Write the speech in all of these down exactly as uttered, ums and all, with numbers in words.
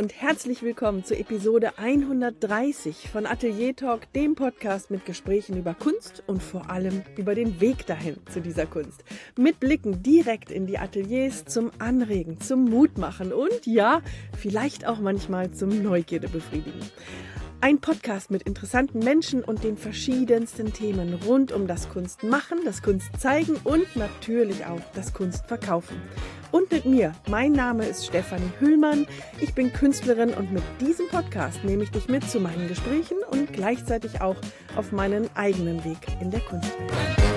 und herzlich willkommen zur Episode hundertdreißig von Atelier Talk, dem Podcast mit Gesprächen über Kunst und vor allem über den Weg dahin zu dieser Kunst. Mit Blicken direkt in die Ateliers zum Anregen, zum Mutmachen und ja, vielleicht auch manchmal zum Neugierde befriedigen. Ein Podcast mit interessanten Menschen und den verschiedensten Themen rund um das Kunstmachen, das Kunstzeigen und natürlich auch das Kunstverkaufen. Und mit mir, mein Name ist Stefanie Hüllmann, ich bin Künstlerin und mit diesem Podcast nehme ich dich mit zu meinen Gesprächen und gleichzeitig auch auf meinen eigenen Weg in der Kunstwelt.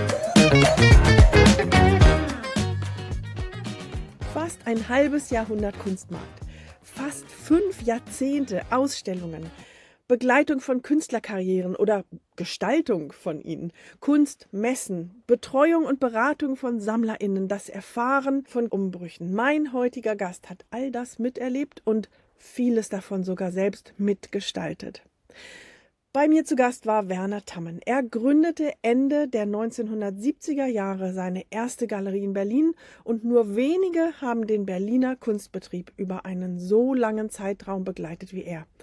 Fast ein halbes Jahrhundert Kunstmarkt, fast fünf Jahrzehnte Ausstellungen, Begleitung von Künstlerkarrieren oder Gestaltung von ihnen, Kunst, Messen, Betreuung und Beratung von SammlerInnen, das Erfahren von Umbrüchen. Mein heutiger Gast hat all das miterlebt und vieles davon sogar selbst mitgestaltet. Bei mir zu Gast war Werner Tammen. Er gründete Ende der neunzehnhundertsiebziger Jahre seine erste Galerie in Berlin und nur wenige haben den Berliner Kunstbetrieb über einen so langen Zeitraum begleitet wie er.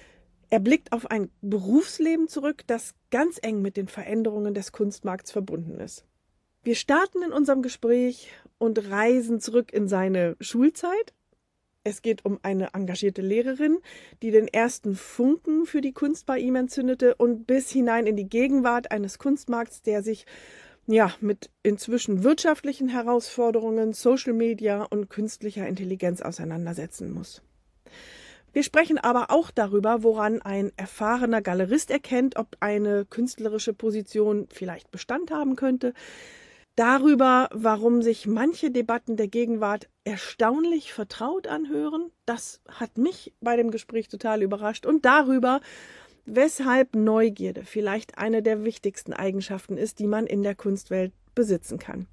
Er blickt auf ein Berufsleben zurück, das ganz eng mit den Veränderungen des Kunstmarkts verbunden ist. Wir starten in unserem Gespräch und reisen zurück in seine Schulzeit. Es geht um eine engagierte Lehrerin, die den ersten Funken für die Kunst bei ihm entzündete und bis hinein in die Gegenwart eines Kunstmarkts, der sich ja mit inzwischen wirtschaftlichen Herausforderungen, Social Media und künstlicher Intelligenz auseinandersetzen muss. Wir sprechen aber auch darüber, woran ein erfahrener Galerist erkennt, ob eine künstlerische Position vielleicht Bestand haben könnte. Darüber, warum sich manche Debatten der Gegenwart erstaunlich vertraut anhören. Das hat mich bei dem Gespräch total überrascht. Und darüber, weshalb Neugierde vielleicht eine der wichtigsten Eigenschaften ist, die man in der Kunstwelt besitzen kann.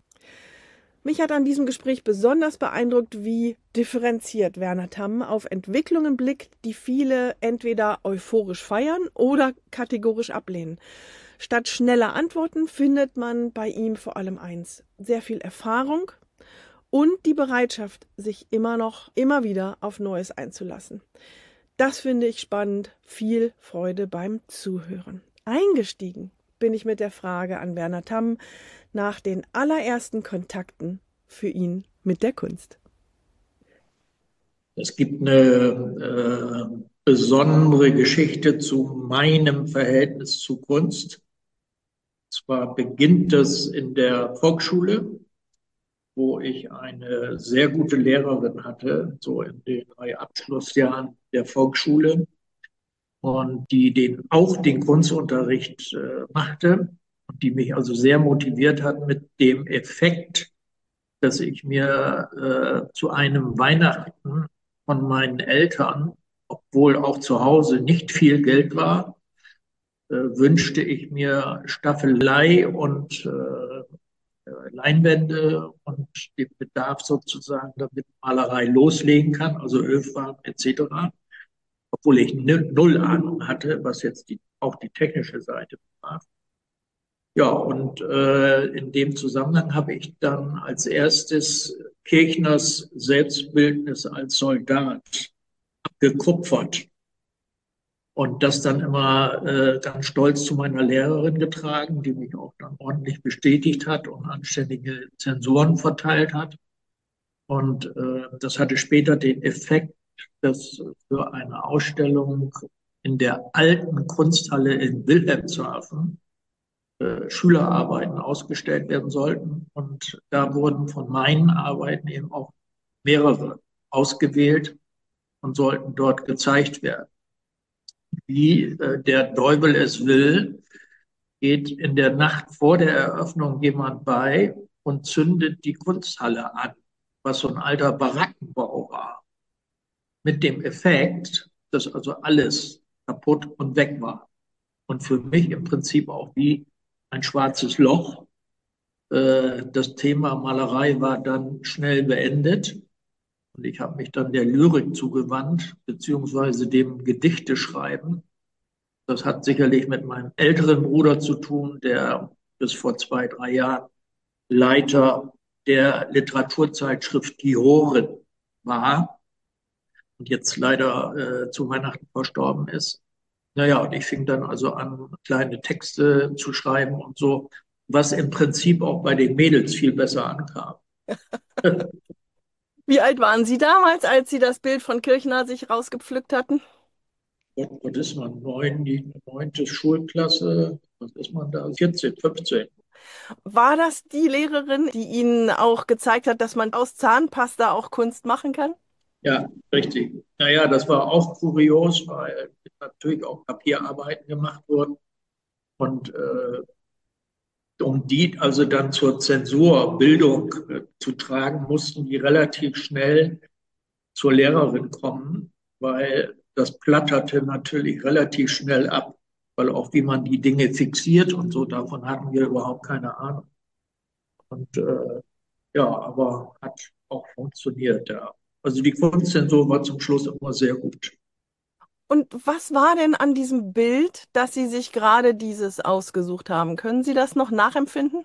Mich hat an diesem Gespräch besonders beeindruckt, wie differenziert Werner Tammen auf Entwicklungen blickt, die viele entweder euphorisch feiern oder kategorisch ablehnen. Statt schneller Antworten findet man bei ihm vor allem eins: sehr viel Erfahrung und die Bereitschaft, sich immer noch, immer wieder auf Neues einzulassen. Das finde ich spannend. Viel Freude beim Zuhören. Eingestiegen bin ich mit der Frage an Werner Tammen nach den allerersten Kontakten für ihn mit der Kunst. Es gibt eine äh, besondere Geschichte zu meinem Verhältnis zu Kunst. Zwar beginnt das in der Volksschule, wo ich eine sehr gute Lehrerin hatte, so in den drei Abschlussjahren der Volksschule, und die den, auch den Kunstunterricht äh, machte und die mich also sehr motiviert hat mit dem Effekt, dass ich mir äh, zu einem Weihnachten von meinen Eltern, obwohl auch zu Hause nicht viel Geld war, äh, wünschte ich mir Staffelei und äh, Leinwände und den Bedarf sozusagen, damit Malerei loslegen kann, also Ölfarben et cetera, obwohl ich null Ahnung hatte, was jetzt die, auch die technische Seite betraf. Ja, und äh, in dem Zusammenhang habe ich dann als erstes Kirchners Selbstbildnis als Soldat gekupfert und das dann immer äh, ganz stolz zu meiner Lehrerin getragen, die mich auch dann ordentlich bestätigt hat und anständige Zensuren verteilt hat. Und äh, das hatte später den Effekt, dass für eine Ausstellung in der alten Kunsthalle in Wilhelmshaven äh, Schülerarbeiten ausgestellt werden sollten. Und da wurden von meinen Arbeiten eben auch mehrere ausgewählt und sollten dort gezeigt werden. Wie äh, der Teufel es will, geht in der Nacht vor der Eröffnung jemand bei und zündet die Kunsthalle an, was so ein alter Barackenbau war. Mit dem Effekt, dass also alles kaputt und weg war. Und für mich im Prinzip auch wie ein schwarzes Loch. Das Thema Malerei war dann schnell beendet. Und ich habe mich dann der Lyrik zugewandt, beziehungsweise dem Gedichteschreiben. Das hat sicherlich mit meinem älteren Bruder zu tun, der bis vor zwei, drei Jahren Leiter der Literaturzeitschrift Gihoren war. und jetzt leider äh, zu Weihnachten verstorben ist. Naja, und ich fing dann also an, kleine Texte zu schreiben und so, was im Prinzip auch bei den Mädels viel besser ankam. Wie alt waren Sie damals, als Sie das Bild von Kirchner sich rausgepflückt hatten? Gott, was ist man? Neun, die neunte Schulklasse, was ist man da? vierzehn, fünfzehn. War das die Lehrerin, die Ihnen auch gezeigt hat, dass man aus Zahnpasta auch Kunst machen kann? Ja, richtig. Naja, das war auch kurios, weil natürlich auch Papierarbeiten gemacht wurden. Und äh, um die also dann zur Zensurbildung äh, zu tragen, mussten die relativ schnell zur Lehrerin kommen, weil das platterte natürlich relativ schnell ab, weil auch wie man die Dinge fixiert und so, davon hatten wir überhaupt keine Ahnung. Und äh, ja, aber hat auch funktioniert, ja. Also die Kunstzensur war zum Schluss immer sehr gut. Und was war denn an diesem Bild, dass Sie sich gerade dieses ausgesucht haben? Können Sie das noch nachempfinden?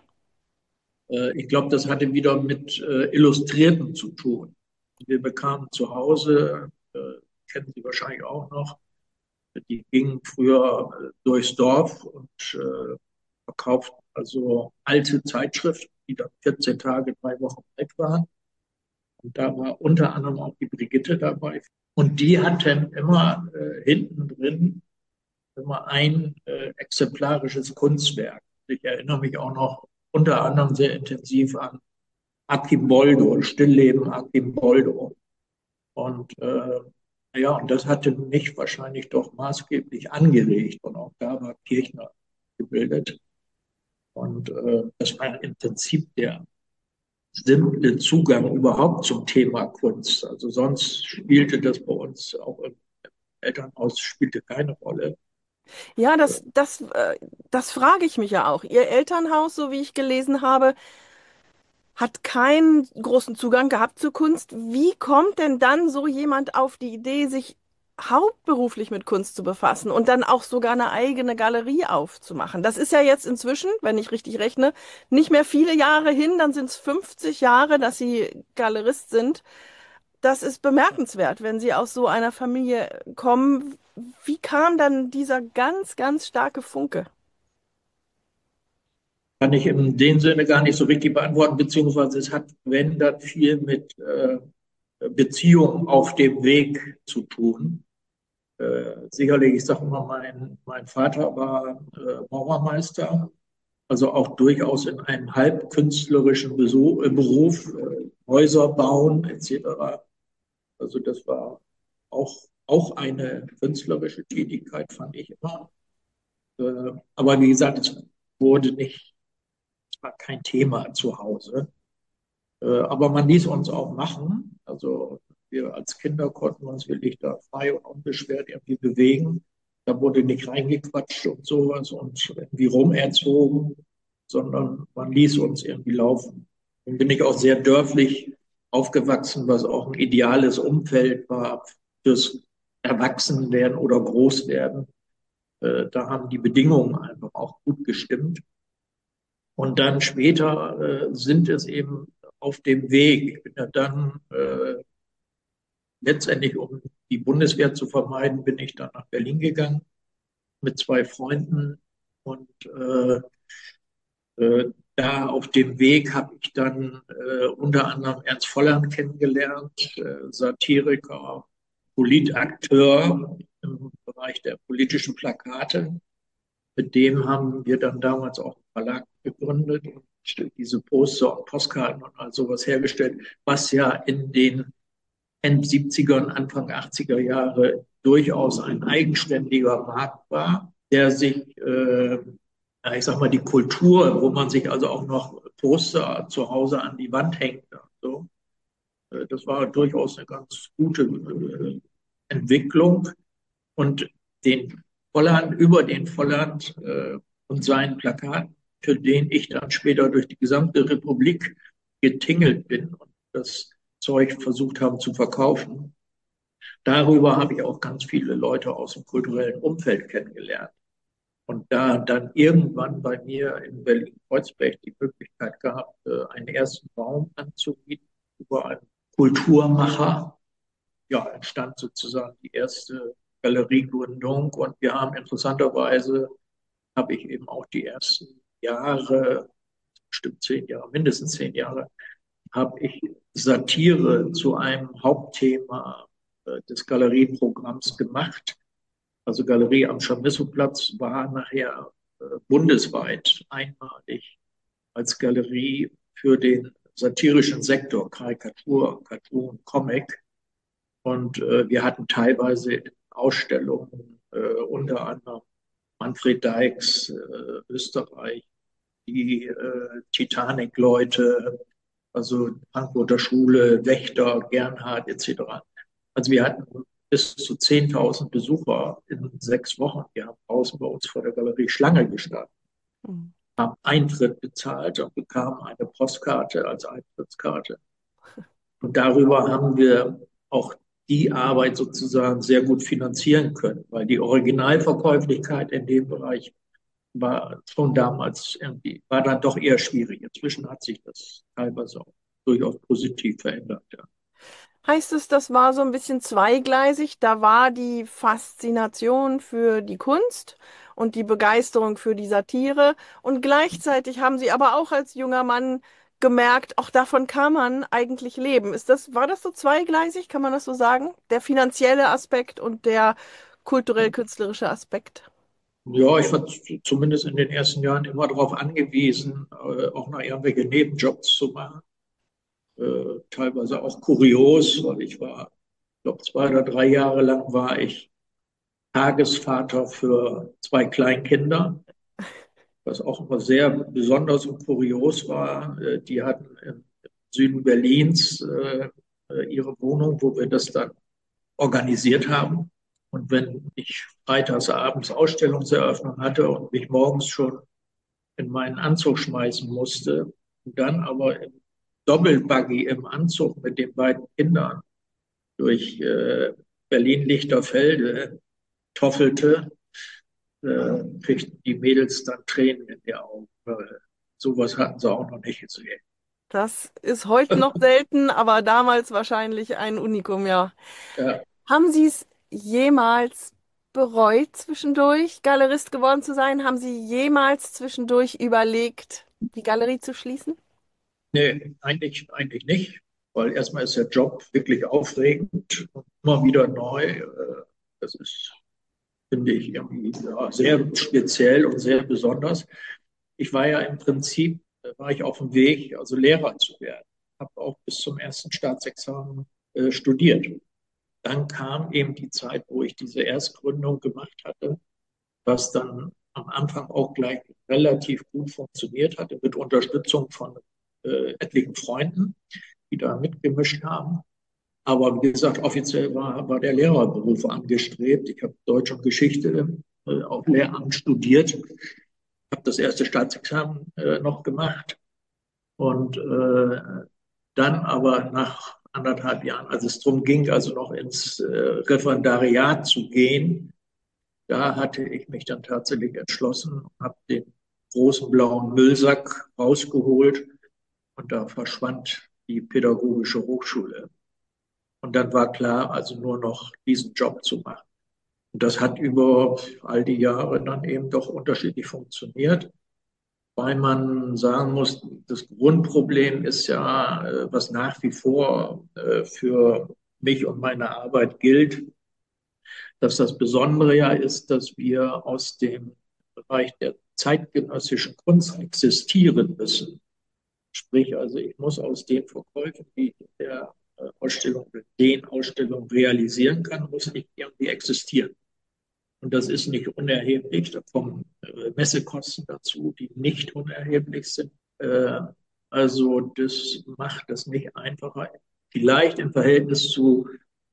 Äh, ich glaube, das hatte wieder mit äh, Illustrierten zu tun. Wir bekamen zu Hause, äh, kennen Sie wahrscheinlich auch noch, die gingen früher äh, durchs Dorf und äh, verkauften also alte Zeitschriften, die dann vierzehn Tage, drei Wochen alt waren. Und da war unter anderem auch die Brigitte dabei. Und die hatten immer äh, hinten drin immer ein äh, exemplarisches Kunstwerk. Ich erinnere mich auch noch unter anderem sehr intensiv an Archimboldo, Stillleben Archimboldo. Und äh, ja, und das hatte mich wahrscheinlich doch maßgeblich angeregt. Und auch da war Kirchner gebildet. Und äh, das war im Prinzip der simple Zugang überhaupt zum Thema Kunst. Also sonst spielte das bei uns auch im Elternhaus spielte keine Rolle. Ja, das, das, äh, das frage ich mich ja auch. Ihr Elternhaus, so wie ich gelesen habe, hat keinen großen Zugang gehabt zur Kunst. Wie kommt denn dann so jemand auf die Idee, sich hauptberuflich mit Kunst zu befassen und dann auch sogar eine eigene Galerie aufzumachen? Das ist ja jetzt inzwischen, wenn ich richtig rechne, nicht mehr viele Jahre hin, dann sind es fünfzig Jahre, dass Sie Galerist sind. Das ist bemerkenswert, wenn Sie aus so einer Familie kommen. Wie kam dann dieser ganz, ganz starke Funke? Kann ich in dem Sinne gar nicht so richtig beantworten, beziehungsweise es hat, wenn, dann viel mit äh, Beziehungen auf dem Weg zu tun. Äh, sicherlich, ich sage immer, mein, mein Vater war äh, Maurermeister, also auch durchaus in einem halb künstlerischen Besuch, äh, Beruf, äh, Häuser bauen et cetera. Also das war auch, auch eine künstlerische Tätigkeit, fand ich immer. Äh, aber wie gesagt, es wurde nicht, es war kein Thema zu Hause. Äh, aber man ließ uns auch machen. Also wir als Kinder konnten uns wirklich da frei und unbeschwert irgendwie bewegen. Da wurde nicht reingequatscht und sowas und irgendwie rumerzogen, sondern man ließ uns irgendwie laufen. Dann bin ich auch sehr dörflich aufgewachsen, was auch ein ideales Umfeld war fürs Erwachsenwerden oder Großwerden. Äh, Da haben die Bedingungen einfach auch gut gestimmt. Und dann später äh, sind es eben auf dem Weg. Ich bin ja dann äh, letztendlich, um die Bundeswehr zu vermeiden, bin ich dann nach Berlin gegangen mit zwei Freunden. Und äh, äh, da auf dem Weg habe ich dann äh, unter anderem Ernst Volland kennengelernt, äh, Satiriker, Politakteur im Bereich der politischen Plakate. Mit dem haben wir dann damals auch einen Verlag gegründet und diese Poster und Postkarten und all sowas hergestellt, was ja in den End siebziger, Anfang achtziger Jahre durchaus ein eigenständiger Markt war, der sich, äh, ich sag mal, die Kultur, wo man sich also auch noch Poster zu Hause an die Wand hängt. So. Äh, Das war durchaus eine ganz gute äh, Entwicklung. Und den Volland, über den Volland äh, und seinen Plakaten, für den ich dann später durch die gesamte Republik getingelt bin und das Zeug versucht habe zu verkaufen. Darüber habe ich auch ganz viele Leute aus dem kulturellen Umfeld kennengelernt. Und da dann irgendwann bei mir in Berlin-Kreuzberg die Möglichkeit gab, äh, einen ersten Raum anzubieten über einen Kulturmacher, ja, entstand sozusagen die erste Galeriegründung. Und wir haben interessanterweise, habe ich eben auch die ersten Jahre, bestimmt zehn Jahre, mindestens zehn Jahre, habe ich Satire zu einem Hauptthema äh, des Galerieprogramms gemacht. Also Galerie am Chamisso-Platz war nachher äh, bundesweit einmalig als Galerie für den satirischen Sektor, Karikatur, Cartoon, Comic. Und äh, wir hatten teilweise Ausstellungen, äh, unter anderem Manfred Dykes, äh, Österreich, die äh, Titanic-Leute, also Frankfurter Schule, Wächter, Gernhardt et cetera. Also wir hatten bis zu zehntausend Besucher in sechs Wochen. Die haben draußen bei uns vor der Galerie Schlange gestanden, Mhm. haben Eintritt bezahlt und bekamen eine Postkarte als Eintrittskarte. Und darüber haben wir auch die Arbeit sozusagen sehr gut finanzieren können, weil die Originalverkäuflichkeit in dem Bereich war schon damals irgendwie, war dann doch eher schwierig. Inzwischen hat sich das teilweise auch durchaus positiv verändert. Ja. Heißt es, das war so ein bisschen zweigleisig? Da war die Faszination für die Kunst und die Begeisterung für die Satire. Und gleichzeitig haben Sie aber auch als junger Mann gemerkt, auch davon kann man eigentlich leben. Ist das, war das so zweigleisig? Kann man das so sagen? Der finanzielle Aspekt und der kulturell-künstlerische Aspekt. Ja, ich war zumindest in den ersten Jahren immer darauf angewiesen, äh, auch noch irgendwelche Nebenjobs zu machen. Äh, teilweise auch kurios, weil ich war, ich glaube, zwei oder drei Jahre lang war ich Tagesvater für zwei Kleinkinder, was auch immer sehr besonders und kurios war. Äh, die hatten im Süden Berlins äh, ihre Wohnung, wo wir das dann organisiert haben. Und wenn ich freitags abends Ausstellungseröffnung hatte und mich morgens schon in meinen Anzug schmeißen musste und dann aber im Doppelbuggy im Anzug mit den beiden Kindern durch äh, Berlin-Lichterfelde toffelte, äh, kriegten die Mädels dann Tränen in die Augen. Weil sowas hatten sie auch noch nicht gesehen. Das ist heute noch selten, aber damals wahrscheinlich ein Unikum, ja. Ja, Haben Sie es jemals bereut, zwischendurch Galerist geworden zu sein? Haben Sie jemals zwischendurch überlegt, die Galerie zu schließen? nee, eigentlich, eigentlich nicht, weil erstmal ist der Job wirklich aufregend und immer wieder neu. Äh, Das ist, finde ich, irgendwie ja, sehr speziell und sehr besonders. Ich war ja im Prinzip, äh, war ich auf dem Weg, also Lehrer zu werden. Habe auch bis zum ersten Staatsexamen äh, studiert. Dann kam eben die Zeit, wo ich diese Erstgründung gemacht hatte, was dann am Anfang auch gleich relativ gut funktioniert hatte, mit Unterstützung von äh, etlichen Freunden, die da mitgemischt haben. Aber wie gesagt, offiziell war, war der Lehrerberuf angestrebt. Ich habe Deutsch und Geschichte äh, auf Lehramt studiert, habe das erste Staatsexamen äh, noch gemacht und äh, dann aber nach anderthalb Jahren, als es darum ging, also noch ins äh, Referendariat zu gehen, da hatte ich mich dann tatsächlich entschlossen und habe den großen blauen Müllsack rausgeholt und da verschwand die pädagogische Hochschule. Und dann war klar, also nur noch diesen Job zu machen. Und das hat über all die Jahre dann eben doch unterschiedlich funktioniert, weil man sagen muss, das Grundproblem ist ja, äh, was nach wie vor äh, für mich und meine Arbeit gilt, dass das Besondere ja ist, dass wir aus dem Bereich der zeitgenössischen Kunst existieren müssen. Sprich, also ich muss aus den Verkäufen, die ich in der äh, Ausstellung, den Ausstellungen realisieren kann, muss ich irgendwie existieren. Und das ist nicht unerheblich. Da kommen äh, Messekosten dazu, die nicht unerheblich sind. Äh, also das macht das nicht einfacher. Vielleicht im Verhältnis zu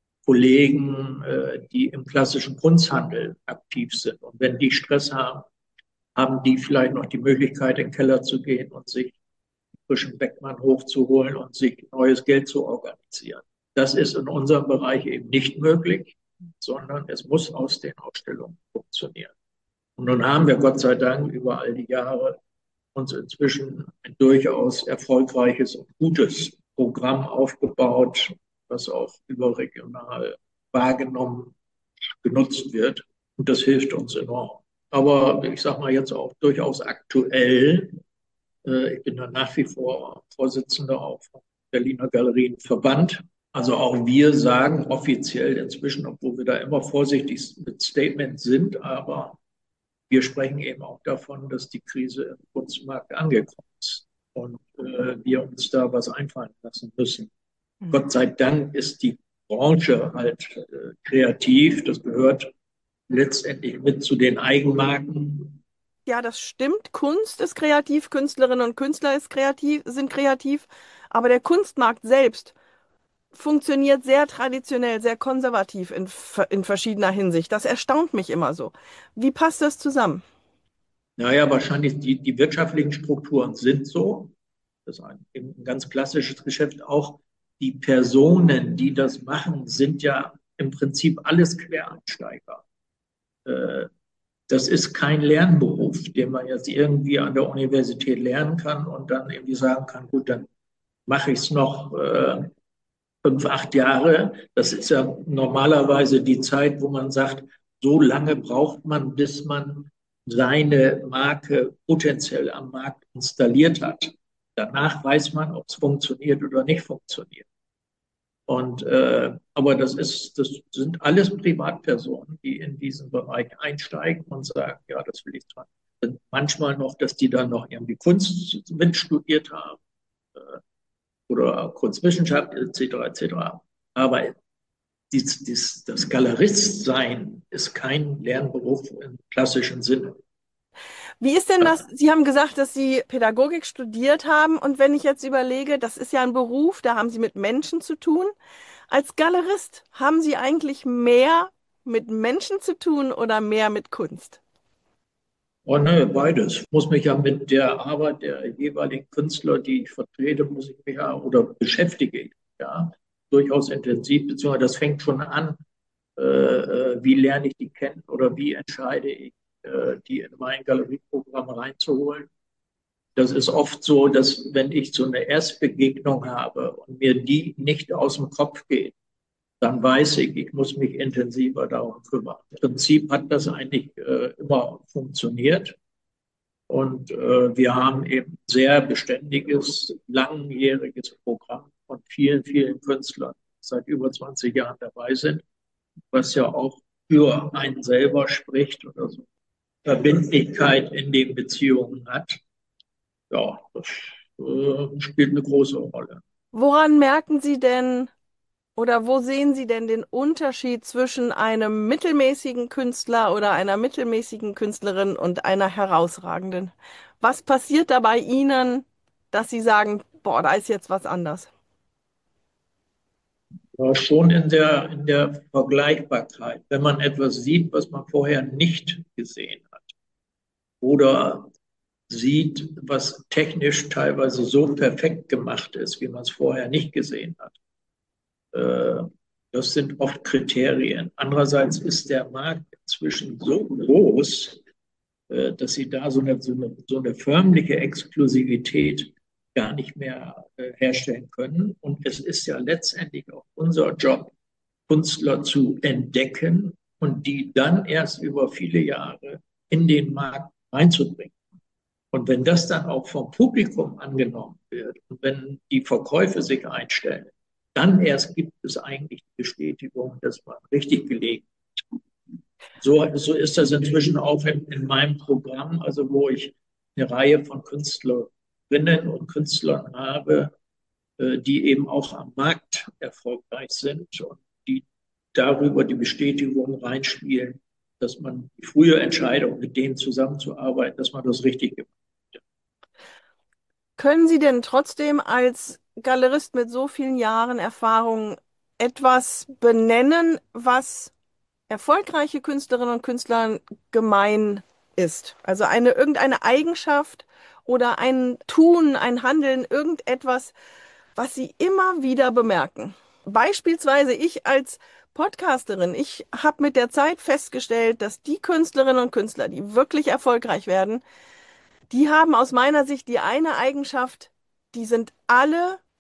Kollegen, äh, die im klassischen Kunsthandel aktiv sind. Und wenn die Stress haben, haben die vielleicht noch die Möglichkeit, in den Keller zu gehen und sich frischen Beckmann hochzuholen und sich neues Geld zu organisieren. Das ist in unserem Bereich eben nicht möglich, sondern es muss aus den Ausstellungen funktionieren. Und nun haben wir Gott sei Dank über all die Jahre uns inzwischen ein durchaus erfolgreiches und gutes Programm aufgebaut, was auch überregional wahrgenommen, genutzt wird. Und das hilft uns enorm. Aber ich sage mal jetzt auch durchaus aktuell. Äh, ich bin da nach wie vor Vorsitzender auch vom Berliner Galerienverband. Also auch wir sagen offiziell inzwischen, obwohl wir da immer vorsichtig mit Statements sind, aber wir sprechen eben auch davon, dass die Krise im Kunstmarkt angekommen ist und äh, wir uns da was einfallen lassen müssen. Mhm. Gott sei Dank ist die Branche halt äh, kreativ. Das gehört letztendlich mit zu den Eigenmarken. Ja, das stimmt. Kunst ist kreativ, Künstlerinnen und Künstler ist kreativ, sind kreativ, aber der Kunstmarkt selbst funktioniert sehr traditionell, sehr konservativ in, in verschiedener Hinsicht. Das erstaunt mich immer so. Wie passt das zusammen? Naja, wahrscheinlich die, die wirtschaftlichen Strukturen sind so. Das ist ein, ein ganz klassisches Geschäft. Auch die Personen, die das machen, sind ja im Prinzip alles Quereinsteiger. Äh, das ist kein Lernberuf, den man jetzt irgendwie an der Universität lernen kann und dann irgendwie sagen kann, gut, dann mache ich es noch äh, fünf, acht Jahre. Das ist ja normalerweise die Zeit, wo man sagt, so lange braucht man, bis man seine Marke potenziell am Markt installiert hat. Danach weiß man, ob es funktioniert oder nicht funktioniert. Und, äh, aber das ist, das sind alles Privatpersonen, die in diesen Bereich einsteigen und sagen, ja, das will ich dran. Und manchmal noch, dass die dann noch irgendwie Kunst mit studiert haben äh, oder Kunstwissenschaft et cetera et cetera. Aber dies, dies, das Galeristsein ist kein Lernberuf im klassischen Sinne. Wie ist denn das? Sie haben gesagt, dass Sie Pädagogik studiert haben. Und wenn ich jetzt überlege, das ist ja ein Beruf, da haben Sie mit Menschen zu tun. Als Galerist haben Sie eigentlich mehr mit Menschen zu tun oder mehr mit Kunst? Oh ne, beides. Ich muss mich ja mit der Arbeit der jeweiligen Künstler, die ich vertrete, muss ich mich ja oder beschäftige ich ja durchaus intensiv, beziehungsweise das fängt schon an, äh, äh, wie lerne ich die kennen oder wie entscheide ich, äh, die in mein Galerieprogramm reinzuholen. Das ist oft so, dass wenn ich so eine Erstbegegnung habe und mir die nicht aus dem Kopf geht, dann weiß ich, ich muss mich intensiver darum kümmern. Im Prinzip hat das eigentlich äh, immer funktioniert. Und äh, wir haben eben sehr beständiges, langjähriges Programm von vielen, vielen Künstlern, die seit über zwanzig Jahren dabei sind, was ja auch für einen selber spricht oder so Verbindlichkeit in den Beziehungen hat. Ja, das äh, spielt eine große Rolle. Woran merken Sie denn oder wo sehen Sie denn den Unterschied zwischen einem mittelmäßigen Künstler oder einer mittelmäßigen Künstlerin und einer herausragenden? Was passiert da bei Ihnen, dass Sie sagen, boah, da ist jetzt was anders? Ja, schon in der, in der Vergleichbarkeit, wenn man etwas sieht, was man vorher nicht gesehen hat oder sieht, was technisch teilweise so perfekt gemacht ist, wie man es vorher nicht gesehen hat. Äh, das sind oft Kriterien. Andererseits ist der Markt inzwischen so groß, äh, dass sie da so eine, so eine, so eine förmliche Exklusivität gar nicht mehr äh, herstellen können. Und es ist ja letztendlich auch unser Job, Künstler zu entdecken und die dann erst über viele Jahre in den Markt reinzubringen. Und wenn das dann auch vom Publikum angenommen wird und wenn die Verkäufe sich einstellen, dann erst gibt es eigentlich die Bestätigung, dass man richtig gelegen hat. So, so ist das inzwischen auch in, in meinem Programm, also wo ich eine Reihe von Künstlerinnen und Künstlern habe, äh, die eben auch am Markt erfolgreich sind und die darüber die Bestätigung reinspielen, dass man die frühe Entscheidung, mit denen zusammenzuarbeiten, dass man das richtig gemacht hat. Können Sie denn trotzdem als Galerist mit so vielen Jahren Erfahrung etwas benennen, was erfolgreiche Künstlerinnen und Künstlern gemein ist? Also eine irgendeine Eigenschaft oder ein Tun, ein Handeln, irgendetwas, was Sie immer wieder bemerken. Beispielsweise ich als Podcasterin, ich habe mit der Zeit festgestellt, dass die Künstlerinnen und Künstler, die wirklich erfolgreich werden, die haben aus meiner Sicht die eine Eigenschaft, die sind alle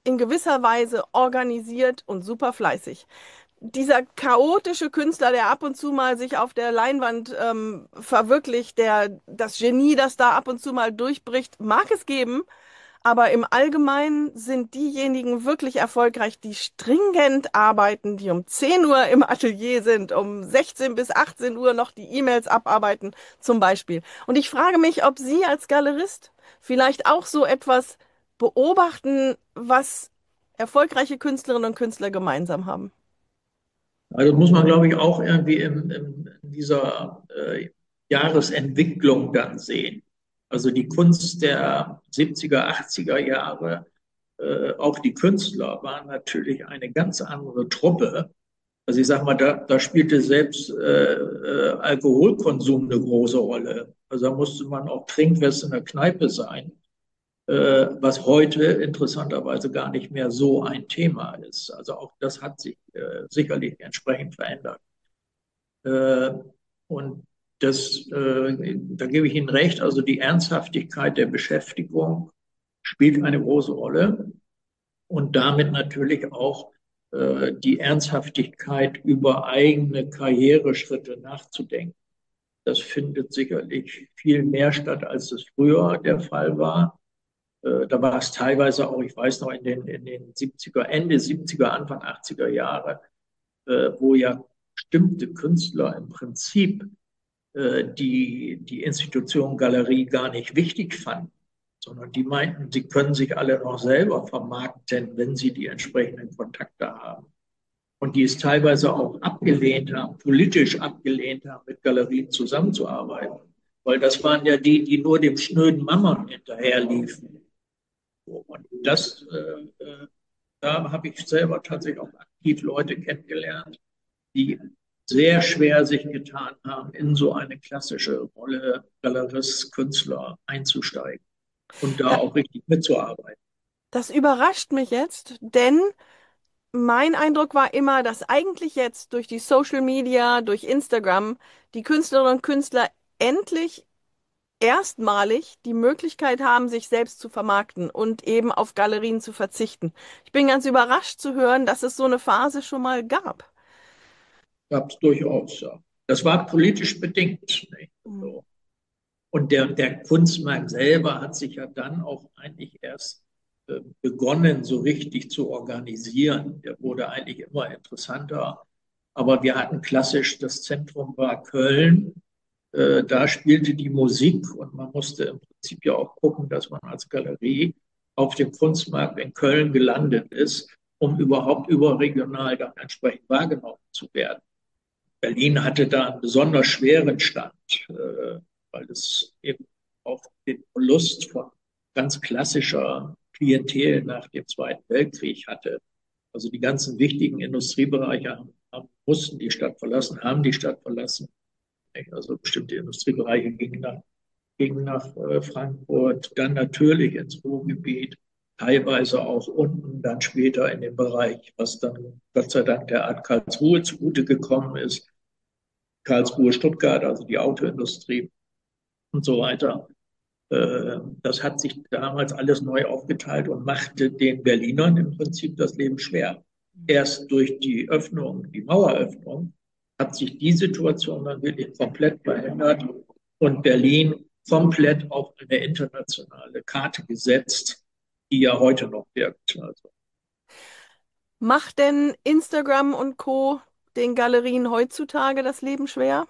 in gewisser Weise organisiert und super fleißig. Dieser chaotische Künstler, der ab und zu mal sich auf der Leinwand ähm, verwirklicht, der das Genie, das da ab und zu mal durchbricht, mag es geben. Aber im Allgemeinen sind diejenigen wirklich erfolgreich, die stringent arbeiten, die um zehn Uhr im Atelier sind, um sechzehn bis achtzehn Uhr noch die E-Mails abarbeiten, zum Beispiel. Und ich frage mich, ob Sie als Galerist vielleicht auch so etwas beobachten, was erfolgreiche Künstlerinnen und Künstler gemeinsam haben. Also muss man, glaube ich, auch irgendwie in, in, in dieser äh, Jahresentwicklung dann sehen. Also die Kunst der siebziger, achtziger Jahre, äh, auch die Künstler waren natürlich eine ganz andere Truppe. Also ich sage mal, da, da spielte selbst äh, äh, Alkoholkonsum eine große Rolle. Also da musste man auch trinkfest in der Kneipe sein, äh, was heute interessanterweise gar nicht mehr so ein Thema ist. Also auch das hat sich äh, sicherlich entsprechend verändert. Äh, und das, äh, da gebe ich Ihnen recht, also die Ernsthaftigkeit der Beschäftigung spielt eine große Rolle und damit natürlich auch äh, die Ernsthaftigkeit über eigene Karriereschritte nachzudenken. Das findet sicherlich viel mehr statt, als es früher der Fall war. Äh, da war es teilweise auch, ich weiß noch, in den, in den siebziger, Ende siebziger, Anfang achtziger Jahre, äh, wo ja bestimmte Künstler im Prinzip äh, die, die Institution Galerie gar nicht wichtig fanden, sondern die meinten, sie können sich alle noch selber vermarkten, wenn sie die entsprechenden Kontakte haben. Und die es teilweise auch abgelehnt haben, politisch abgelehnt haben, mit Galerien zusammenzuarbeiten. Weil das waren ja die, die nur dem schnöden Mammon hinterherliefen. Und das, äh, äh, da habe ich selber tatsächlich auch aktiv Leute kennengelernt, die sehr schwer sich getan haben, in so eine klassische Rolle Galerist, Künstler einzusteigen und da Da, auch richtig mitzuarbeiten. das überrascht mich jetzt, denn mein Eindruck war immer, dass eigentlich jetzt durch die Social Media, durch Instagram, die Künstlerinnen und Künstler endlich erstmalig die Möglichkeit haben, sich selbst zu vermarkten und eben auf Galerien zu verzichten. Ich bin ganz überrascht zu hören, dass es so eine Phase schon mal gab. Gab es durchaus, ja. Das war politisch bedingt. Nicht? Mhm. Also, und der, der Kunstmarkt selber hat sich ja dann auch eigentlich erst äh, begonnen, so richtig zu organisieren. Der wurde eigentlich immer interessanter. Aber wir hatten klassisch, das Zentrum war Köln. Äh, da spielte die Musik und man musste im Prinzip ja auch gucken, dass man als Galerie auf dem Kunstmarkt in Köln gelandet ist, um überhaupt überregional dann entsprechend wahrgenommen zu werden. Berlin hatte da einen besonders schweren Stand, äh, weil es eben auch den Verlust von ganz klassischer Klientel nach dem Zweiten Weltkrieg hatte. Also die ganzen wichtigen Industriebereiche haben, haben, mussten die Stadt verlassen, haben die Stadt verlassen. Also bestimmte Industriebereiche gingen nach, gingen nach äh, Frankfurt, dann natürlich ins Ruhrgebiet, teilweise auch unten, dann später in den Bereich, was dann Gott sei Dank der Art Karlsruhe zugute gekommen ist, Karlsruhe, Stuttgart, also die Autoindustrie und so weiter. Äh, Das hat sich damals alles neu aufgeteilt und machte den Berlinern im Prinzip das Leben schwer. Erst durch die Öffnung, die Maueröffnung, hat sich die Situation dann wirklich komplett verändert und Berlin komplett auf eine internationale Karte gesetzt, die ja heute noch wirkt. Also, Macht denn Instagram und Co. den Galerien heutzutage das Leben schwer?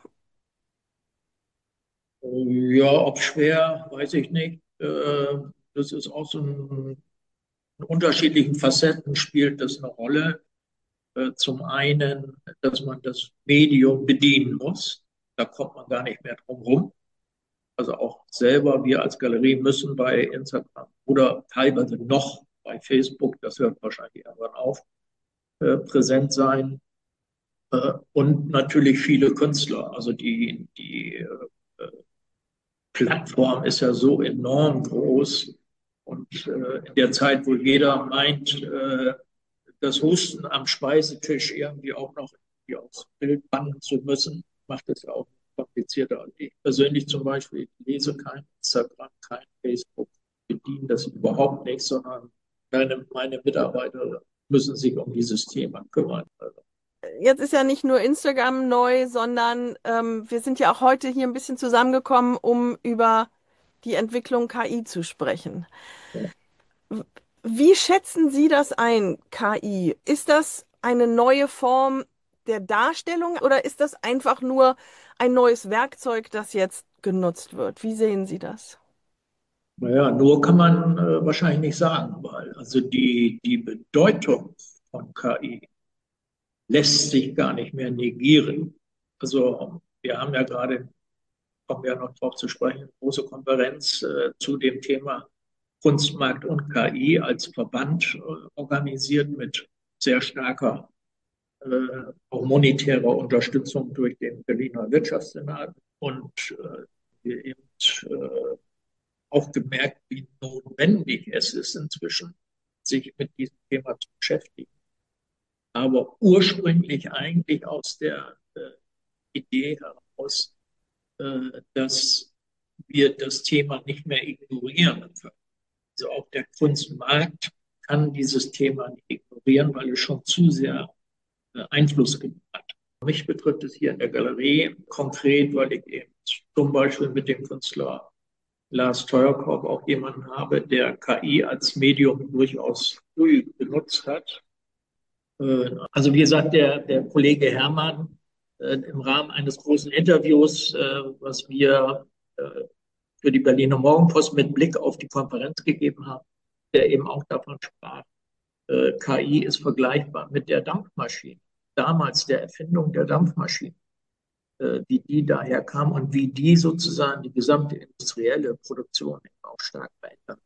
ja, ob schwer, weiß ich nicht. Äh, Das ist auch so ein, in unterschiedlichen Facetten spielt das eine Rolle. Äh, Zum einen, dass man das Medium bedienen muss. Da kommt man gar nicht mehr drum rum. Also auch selber, wir als Galerie müssen bei Instagram oder teilweise noch bei Facebook, das hört wahrscheinlich irgendwann auf, äh, präsent sein. Äh, Und natürlich viele Künstler. Also die, die äh, Plattform ist ja so enorm groß. Und äh, in der Zeit, wo jeder meint, äh, das Husten am Speisetisch irgendwie auch noch irgendwie aufs Bild bannen zu müssen, macht es ja auch komplizierter. Und ich persönlich zum Beispiel lese kein Instagram, kein Facebook, bediene das überhaupt nicht, sondern Meine, meine Mitarbeiter müssen sich um dieses Thema kümmern. Jetzt ist ja nicht nur Instagram neu, sondern ähm, wir sind ja auch heute hier ein bisschen zusammengekommen, um über die Entwicklung K I zu sprechen. Wie schätzen Sie das ein, K I? Ist das eine neue Form der Darstellung oder ist das einfach nur ein neues Werkzeug, das jetzt genutzt wird? Wie sehen Sie das? Naja, nur kann man äh, wahrscheinlich nicht sagen, weil also die, die Bedeutung von K I lässt sich gar nicht mehr negieren. Also wir haben ja gerade, kommen ja noch darauf zu sprechen, eine große Konferenz äh, zu dem Thema Kunstmarkt und K I als Verband äh, organisiert mit sehr starker äh, auch monetärer Unterstützung durch den Berliner Wirtschaftssenat. Und äh, wir eben äh, auch gemerkt, wie notwendig es ist inzwischen, sich mit diesem Thema zu beschäftigen. Aber ursprünglich eigentlich aus der äh, Idee heraus, äh, dass wir das Thema nicht mehr ignorieren können. Also auch der Kunstmarkt kann dieses Thema nicht ignorieren, weil es schon zu sehr äh, Einfluss genommen hat. Mich betrifft es hier in der Galerie konkret, weil ich eben zum Beispiel mit dem Künstler Lars Teuerkorb auch jemanden habe, der K I als Medium durchaus früh benutzt hat. Äh, Also wie gesagt, der, der Kollege Hermann äh, im Rahmen eines großen Interviews, äh, was wir äh, für die Berliner Morgenpost mit Blick auf die Konferenz gegeben haben, der eben auch davon sprach, äh, K I ist vergleichbar mit der Dampfmaschine. Damals der Erfindung der Dampfmaschine, äh, wie die daher kam und wie die sozusagen die gesamte industrielle Produktion eben auch stark verändert.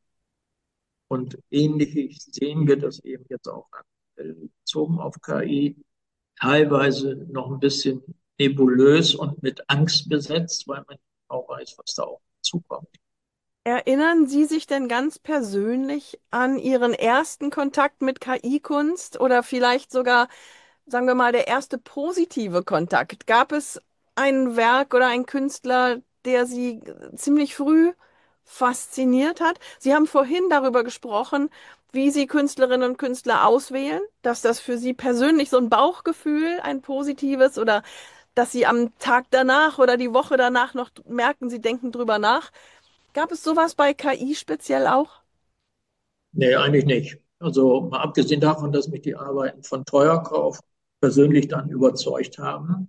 Und ähnlich sehen wir das eben jetzt auch bezogen auf K I, teilweise noch ein bisschen nebulös und mit Angst besetzt, weil man auch weiß, was da auch zukommt. Erinnern Sie sich denn ganz persönlich an Ihren ersten Kontakt mit K I-Kunst oder vielleicht sogar, sagen wir mal, der erste positive Kontakt? Gab es ein Werk oder einen Künstler, der Sie ziemlich früh fasziniert hat? Sie haben vorhin darüber gesprochen, wie Sie Künstlerinnen und Künstler auswählen, dass das für Sie persönlich so ein Bauchgefühl, ein positives oder dass Sie am Tag danach oder die Woche danach noch merken, Sie denken drüber nach. Gab es sowas bei K I speziell auch? Nee, eigentlich nicht. Also mal abgesehen davon, dass mich die Arbeiten von Teuerkauf persönlich dann überzeugt haben,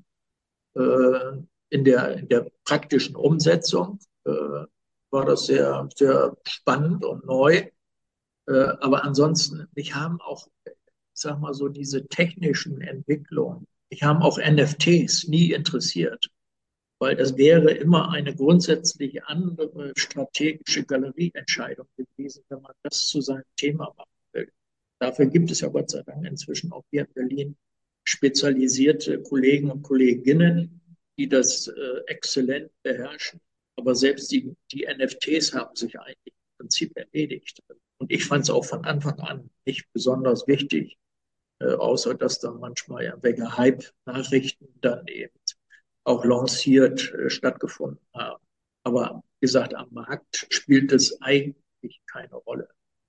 äh, in der, in der praktischen Umsetzung äh, war das sehr, sehr spannend und neu. Äh, aber ansonsten, mich haben auch, ich sag mal so, diese technischen Entwicklungen, mich haben auch N F Ts nie interessiert, weil das wäre immer eine grundsätzlich andere strategische Galerieentscheidung gewesen, wenn man das zu seinem Thema machen will. Dafür gibt es ja Gott sei Dank inzwischen auch hier in Berlin spezialisierte Kollegen und Kolleginnen, die das äh, exzellent beherrschen. Aber selbst die, die N F Ts haben sich eigentlich im Prinzip erledigt. Und ich fand es auch von Anfang an nicht besonders wichtig, äh, außer dass dann manchmal irgendwelche Hype-Nachrichten dann eben auch lanciert äh, stattgefunden haben. Aber wie gesagt, am Markt spielt es eigentlich keine Rolle.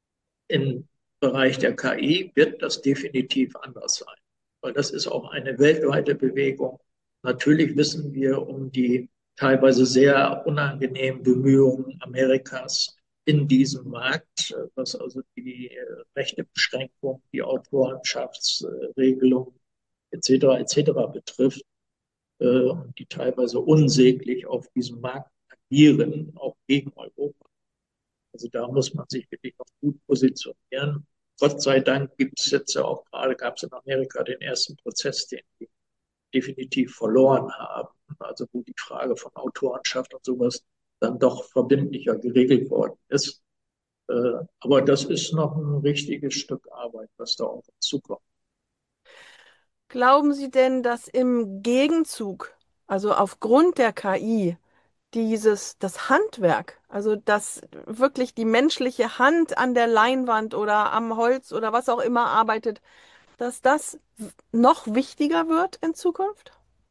Im Bereich der K I wird das definitiv anders sein, weil das ist auch eine weltweite Bewegung. Natürlich wissen wir um die teilweise sehr unangenehmen Bemühungen Amerikas in diesem Markt, was also die äh, Rechtebeschränkung, die Autorenschaftsregelung et cetera et cetera betrifft, äh, und die teilweise unsäglich auf diesem Markt agieren, auch gegen Europa. Also da muss man sich wirklich noch gut positionieren. Gott sei Dank gibt es jetzt ja auch gerade, gab es in Amerika den ersten Prozess, den die definitiv verloren haben. Also wo die Frage von Autorenschaft und sowas dann doch verbindlicher geregelt worden ist. Äh, aber das ist noch ein richtiges Stück Arbeit, was da auf uns zukommt. Glauben Sie denn, dass im Gegenzug, also aufgrund der K I, dieses, das Handwerk, also dass wirklich die menschliche Hand an der Leinwand oder am Holz oder was auch immer arbeitet, dass das w- noch wichtiger wird in Zukunft?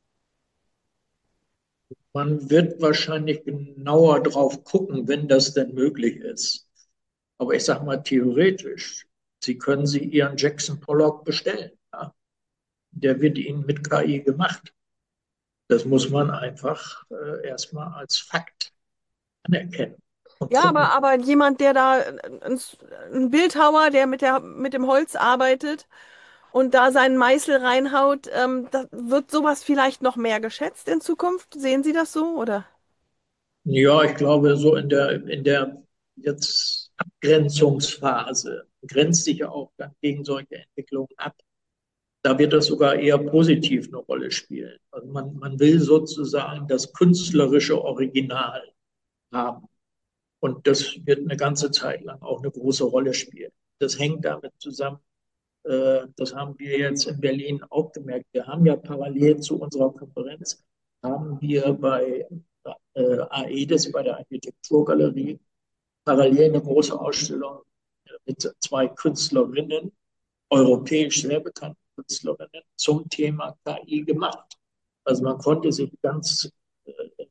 Man wird wahrscheinlich genauer drauf gucken, wenn das denn möglich ist. Aber ich sage mal theoretisch, Sie können sie Ihren Jackson Pollock bestellen. Ja? Der wird Ihnen mit K I gemacht. Das muss man einfach äh, erstmal als Fakt anerkennen und Ja, aber, gucken. aber jemand, der da, ein, ein Bildhauer, der mit der, mit dem Holz arbeitet und da seinen Meißel reinhaut, ähm, da wird sowas vielleicht noch mehr geschätzt in Zukunft? Sehen Sie das so, oder? Ja, ich glaube, so in der, in der jetzt Abgrenzungsphase grenzt sich ja auch dann gegen solche Entwicklungen ab. Da wird das sogar eher positiv eine Rolle spielen. Also man, man will sozusagen das künstlerische Original haben. Und das wird eine ganze Zeit lang auch eine große Rolle spielen. Das hängt damit zusammen, äh, das haben wir jetzt in Berlin auch gemerkt. Wir haben ja parallel zu unserer Konferenz, haben wir bei äh, AEDIS, bei der Architekturgalerie, parallel eine große Ausstellung mit zwei Künstlerinnen, europäisch sehr bekannten Künstlerinnen, zum Thema K I gemacht. Also man konnte sich ganz äh,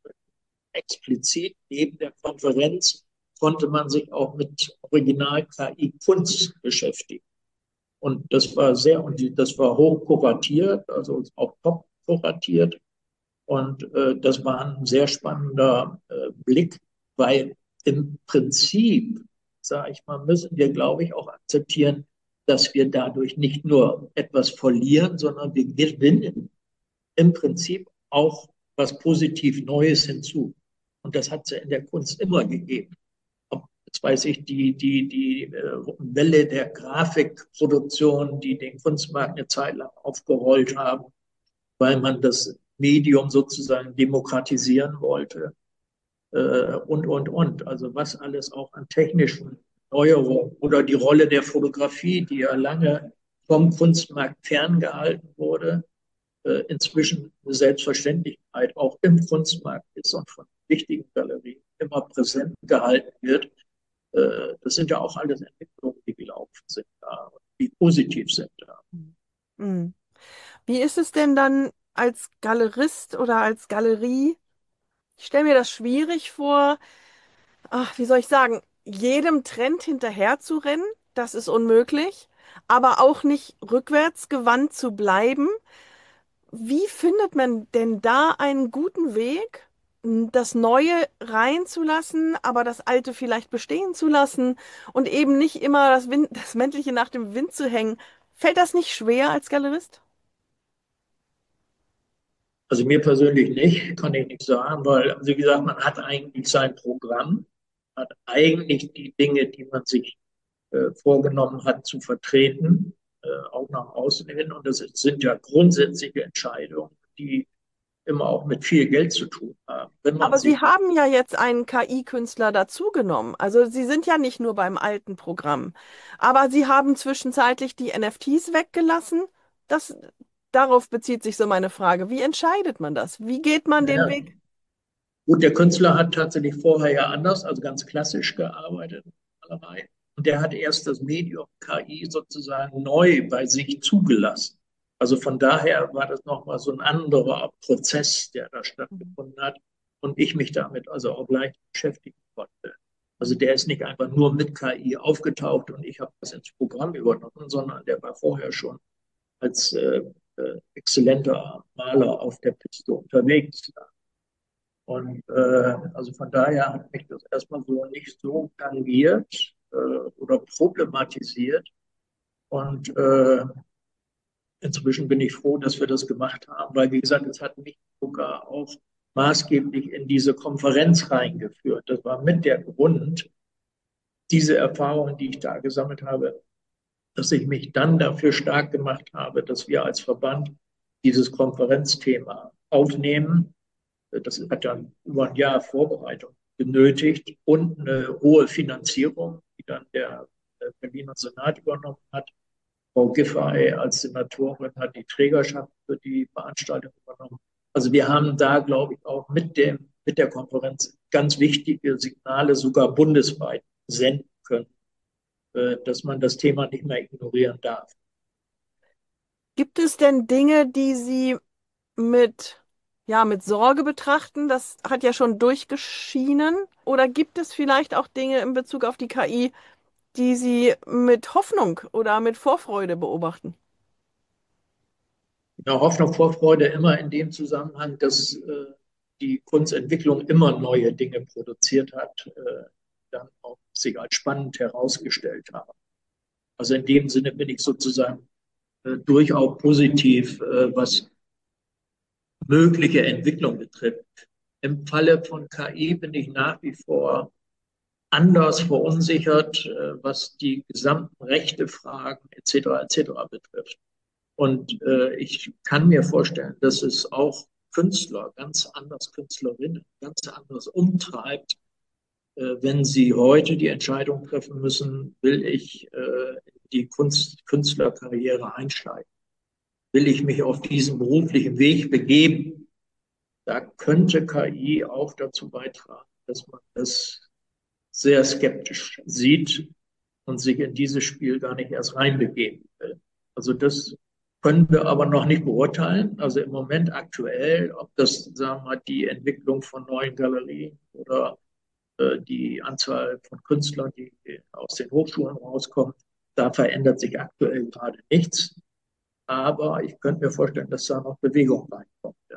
explizit neben der Konferenz, konnte man sich auch mit Original-K I-Kunst beschäftigen. Und das war sehr, und das war hoch kuratiert, also auch top kuratiert. Und äh, das war ein sehr spannender äh, Blick, weil im Prinzip, sage ich mal, müssen wir, glaube ich, auch akzeptieren, dass wir dadurch nicht nur etwas verlieren, sondern wir gewinnen im Prinzip auch was positiv Neues hinzu. Und das hat es ja in der Kunst immer gegeben. Ob, jetzt weiß ich, die, die, die äh, Welle der Grafikproduktion, die den Kunstmarkt eine Zeit lang aufgerollt haben, weil man das Medium sozusagen demokratisieren wollte äh, und, und, und. Also was alles auch an technischen Neuerungen oder die Rolle der Fotografie, die ja lange vom Kunstmarkt ferngehalten wurde, äh, inzwischen eine Selbstverständlichkeit auch im Kunstmarkt ist und von wichtigen Galerien immer präsent gehalten wird. Äh, das sind ja auch alles Entwicklungen, die gelaufen sind da, die positiv sind da. Hm. Wie ist es denn dann als Galerist oder als Galerie? Ich stelle mir das schwierig vor, ach, wie soll ich sagen, jedem Trend hinterher zu rennen, das ist unmöglich, aber auch nicht rückwärts gewandt zu bleiben. Wie findet man denn da einen guten Weg, n- das Neue reinzulassen, aber das Alte vielleicht bestehen zu lassen und eben nicht immer das Wind, das Mäntelchen nach dem Wind zu hängen? Fällt das nicht schwer als Galerist? Also mir persönlich nicht, kann ich nicht sagen, weil, also wie gesagt, man hat eigentlich sein Programm, hat eigentlich die Dinge, die man sich äh, vorgenommen hat, zu vertreten, äh, auch nach außen hin. Und das sind ja grundsätzliche Entscheidungen, die immer auch mit viel Geld zu tun haben. Wenn man Aber Sie sich, haben ja jetzt einen K I-Künstler dazugenommen. Also Sie sind ja nicht nur beim alten Programm. Aber Sie haben zwischenzeitlich die N F Ts weggelassen. Das, darauf bezieht sich so meine Frage. Wie entscheidet man das? Wie geht man den naja, Weg? gut, der Künstler hat tatsächlich vorher ja anders, also ganz klassisch gearbeitet, Malerei. Und der hat erst das Medium K I sozusagen neu bei sich zugelassen. Also von daher war das nochmal so ein anderer Prozess, der da Mhm. stattgefunden hat und ich mich damit also auch leicht beschäftigen konnte. Also der ist nicht einfach nur mit K I aufgetaucht und ich habe das ins Programm übernommen, sondern der war vorher schon als äh, äh, exzellenter Maler auf der Piste unterwegs. Und äh, also von daher hat mich das erstmal so nicht so tangiert äh, oder problematisiert. Und äh, inzwischen bin ich froh, dass wir das gemacht haben, weil, wie gesagt, es hat mich sogar auch maßgeblich in diese Konferenz reingeführt. Das war mit der Grund, diese Erfahrungen, die ich da gesammelt habe, dass ich mich dann dafür stark gemacht habe, dass wir als Verband dieses Konferenzthema aufnehmen. Das hat dann über ein Jahr Vorbereitung benötigt und eine hohe Finanzierung, die dann der Berliner Senat übernommen hat. Frau Giffey als Senatorin hat die Trägerschaft für die Veranstaltung übernommen. Also wir haben da, glaube ich, auch mit, dem, mit der Konferenz ganz wichtige Signale sogar bundesweit senden können, äh, dass man das Thema nicht mehr ignorieren darf. Gibt es denn Dinge, die Sie mit, ja, mit Sorge betrachten? Das hat ja schon durchgeschienen. Oder gibt es vielleicht auch Dinge in Bezug auf die K I, die Sie mit Hoffnung oder mit Vorfreude beobachten? Ja, Hoffnung, Vorfreude immer in dem Zusammenhang, dass äh, die Kunstentwicklung immer neue Dinge produziert hat, äh, dann auch sich als spannend herausgestellt haben. Also in dem Sinne bin ich sozusagen äh, durchaus positiv, äh, was mögliche Entwicklung betrifft. Im Falle von K I bin ich nach wie vor anders verunsichert, äh, was die gesamten Rechtefragen et cetera et cetera betrifft. Und äh, ich kann mir vorstellen, dass es auch Künstler ganz anders, Künstlerinnen ganz anders umtreibt, äh, wenn sie heute die Entscheidung treffen müssen, will ich äh, in die Kunst, Künstlerkarriere einsteigen, will ich mich auf diesen beruflichen Weg begeben. Da könnte K I auch dazu beitragen, dass man das sehr skeptisch sieht und sich in dieses Spiel gar nicht erst reinbegeben will. Also das können wir aber noch nicht beurteilen. Also im Moment aktuell, ob das, sagen wir mal, die Entwicklung von neuen Galerien oder äh, die Anzahl von Künstlern, die aus den Hochschulen rauskommen, da verändert sich aktuell gerade nichts. Aber ich könnte mir vorstellen, dass da noch Bewegung reinkommt. Ja.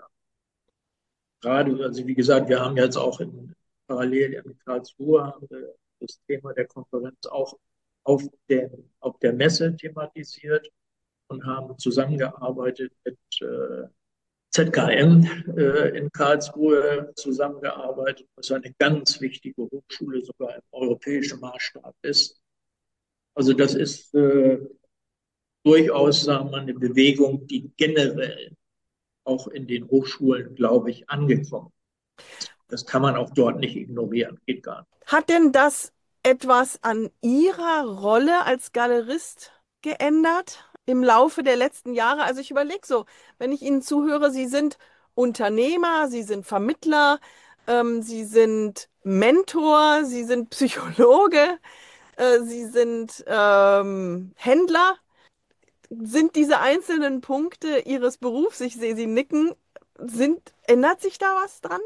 Gerade, also wie gesagt, wir haben jetzt auch in, parallel in Karlsruhe haben wir das Thema der Konferenz auch auf, den, auf der Messe thematisiert und haben zusammengearbeitet mit äh, Z K M äh, in Karlsruhe zusammengearbeitet, was eine ganz wichtige Hochschule sogar im europäischen Maßstab ist. Also das ist äh, durchaus, sagen wir, eine Bewegung, die generell auch in den Hochschulen, glaube ich, angekommen ist. Das kann man auch dort nicht ignorieren, geht gar nicht. Hat denn das etwas an Ihrer Rolle als Galerist geändert im Laufe der letzten Jahre? Also ich überlege so, wenn ich Ihnen zuhöre, Sie sind Unternehmer, Sie sind Vermittler, ähm, Sie sind Mentor, Sie sind Psychologe, äh, Sie sind ähm, Händler. Sind diese einzelnen Punkte Ihres Berufs, ich sehe Sie nicken, sind, ändert sich da was dran?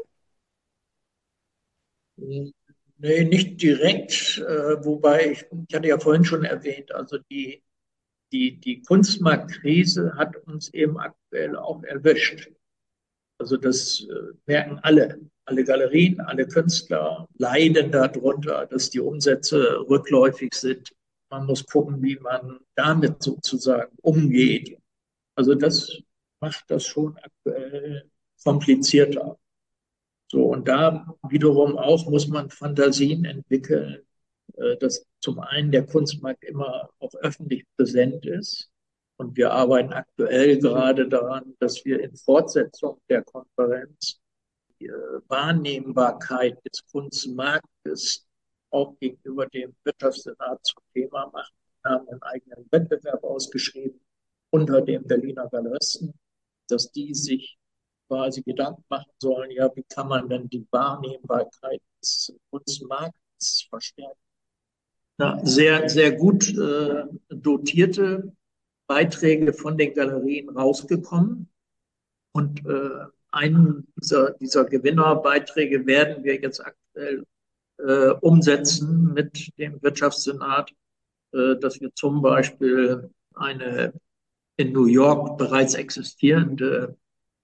Nee, nicht direkt, äh, wobei ich, ich hatte ja vorhin schon erwähnt, also die, die, die Kunstmarktkrise hat uns eben aktuell auch erwischt. Also das äh, merken alle. Alle Galerien, alle Künstler leiden darunter, dass die Umsätze rückläufig sind. Man muss gucken, wie man damit sozusagen umgeht. Also das macht das schon aktuell komplizierter. So, und da wiederum auch muss man Fantasien entwickeln, äh, dass zum einen der Kunstmarkt immer auch öffentlich präsent ist. Und wir arbeiten aktuell gerade daran, dass wir in Fortsetzung der Konferenz die äh, Wahrnehmbarkeit des Kunstmarktes auch gegenüber dem Wirtschaftssenat zum Thema machen. Wir haben einen eigenen Wettbewerb ausgeschrieben unter den Berliner Galeristen, dass die sich quasi Gedanken machen sollen, ja, wie kann man denn die Wahrnehmbarkeit des Kunstmarktes verstärken? Ja, sehr, sehr gut äh, dotierte Beiträge von den Galerien rausgekommen. Und äh, einen dieser, dieser Gewinnerbeiträge werden wir jetzt aktuell äh, umsetzen mit dem Wirtschaftssenat, äh, dass wir zum Beispiel eine in New York bereits existierende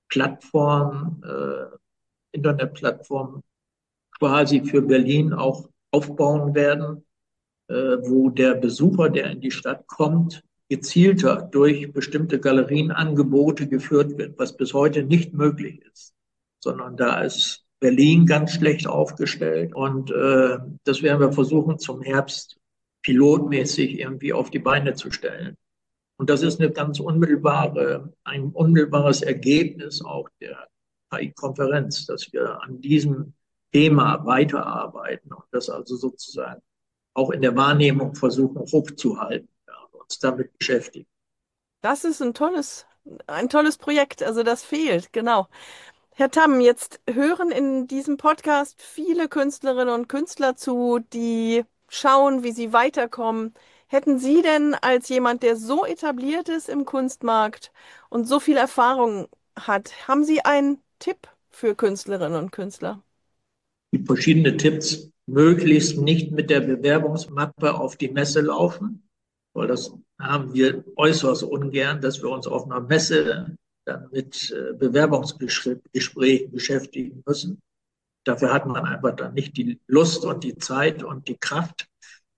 Plattform, äh, Internetplattform quasi für Berlin auch aufbauen werden, äh, wo der Besucher, der in die Stadt kommt, gezielter durch bestimmte Galerienangebote geführt wird, was bis heute nicht möglich ist, sondern da ist Berlin ganz schlecht aufgestellt und äh, das werden wir versuchen zum Herbst pilotmäßig irgendwie auf die Beine zu stellen. Und das ist eine ganz unmittelbare, ein unmittelbares Ergebnis auch der K I-Konferenz, dass wir an diesem Thema weiterarbeiten und das also sozusagen auch in der Wahrnehmung versuchen hochzuhalten, ja, und uns damit beschäftigen. Das ist ein tolles, ein tolles Projekt. Also das fehlt, genau. Herr Tamm, jetzt hören in diesem Podcast viele Künstlerinnen und Künstler zu, die schauen, wie sie weiterkommen. Hätten Sie denn als jemand, der so etabliert ist im Kunstmarkt und so viel Erfahrung hat, haben Sie einen Tipp für Künstlerinnen und Künstler? Es gibt verschiedene Tipps. möglichst nicht mit der Bewerbungsmappe auf die Messe laufen, weil das haben wir äußerst ungern, dass wir uns auf einer Messe dann mit äh, Bewerbungsgesprächen beschäftigen müssen. Dafür hat man einfach dann nicht die Lust und die Zeit und die Kraft.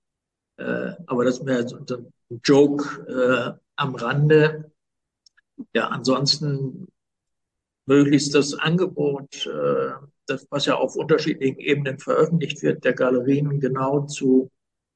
Äh, aber das ist mehr so ein Joke äh, am Rande. Ja, ansonsten möglichst das Angebot, äh, das, was ja auf unterschiedlichen Ebenen veröffentlicht wird, der Galerien genau zu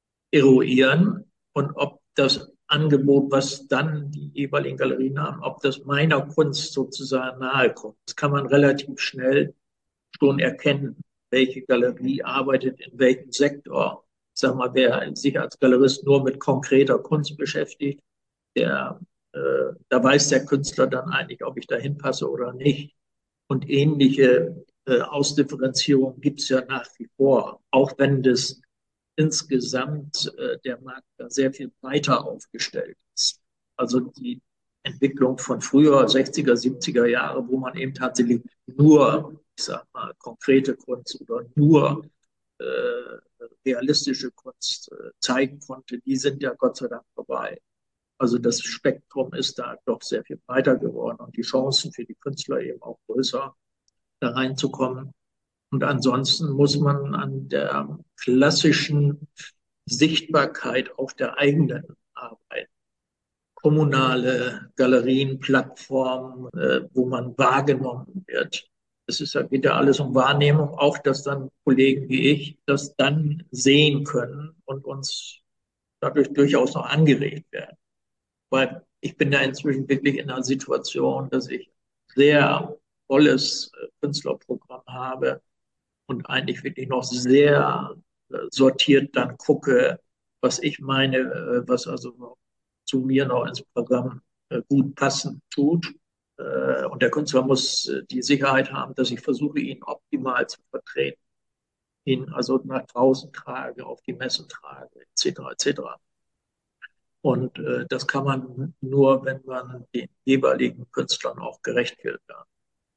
eruieren und ob das Angebot, was dann die jeweiligen Galerien haben, ob das meiner Kunst sozusagen nahe kommt. Das kann man relativ schnell schon erkennen, welche Galerie arbeitet in welchem Sektor. Ich sag mal, wer sich als Galerist nur mit konkreter Kunst beschäftigt, der, äh, da weiß der Künstler dann eigentlich, ob ich da hinpasse oder nicht. Und ähnliche äh, Ausdifferenzierung gibt es ja nach wie vor, auch wenn das insgesamt äh, der Markt da sehr viel breiter aufgestellt ist. Also die Entwicklung von früher, sechziger, siebziger Jahre, wo man eben tatsächlich nur, ich sag mal, konkrete Kunst oder nur äh, realistische Kunst äh, zeigen konnte, die sind ja Gott sei Dank vorbei. Also das Spektrum ist da doch sehr viel breiter geworden und die Chancen für die Künstler eben auch größer, da reinzukommen. Und ansonsten muss man an der klassischen Sichtbarkeit auf der eigenen Arbeit, kommunale Galerien, Plattformen, äh, wo man wahrgenommen wird. Es ist, geht ja alles um Wahrnehmung, auch dass dann Kollegen wie ich das dann sehen können und uns dadurch durchaus noch angeregt werden. Weil ich bin ja inzwischen wirklich in einer Situation, dass ich sehr volles Künstlerprogramm habe und eigentlich wirklich noch sehr sortiert dann gucke, was ich meine, was also zu mir noch ins Programm gut passen tut. Und der Künstler muss die Sicherheit haben, dass ich versuche, ihn optimal zu vertreten, ihn also nach draußen trage, auf die Messen trage, et cetera et cetera. Und äh, das kann man nur, wenn man den jeweiligen Künstlern auch gerecht wird. Ja.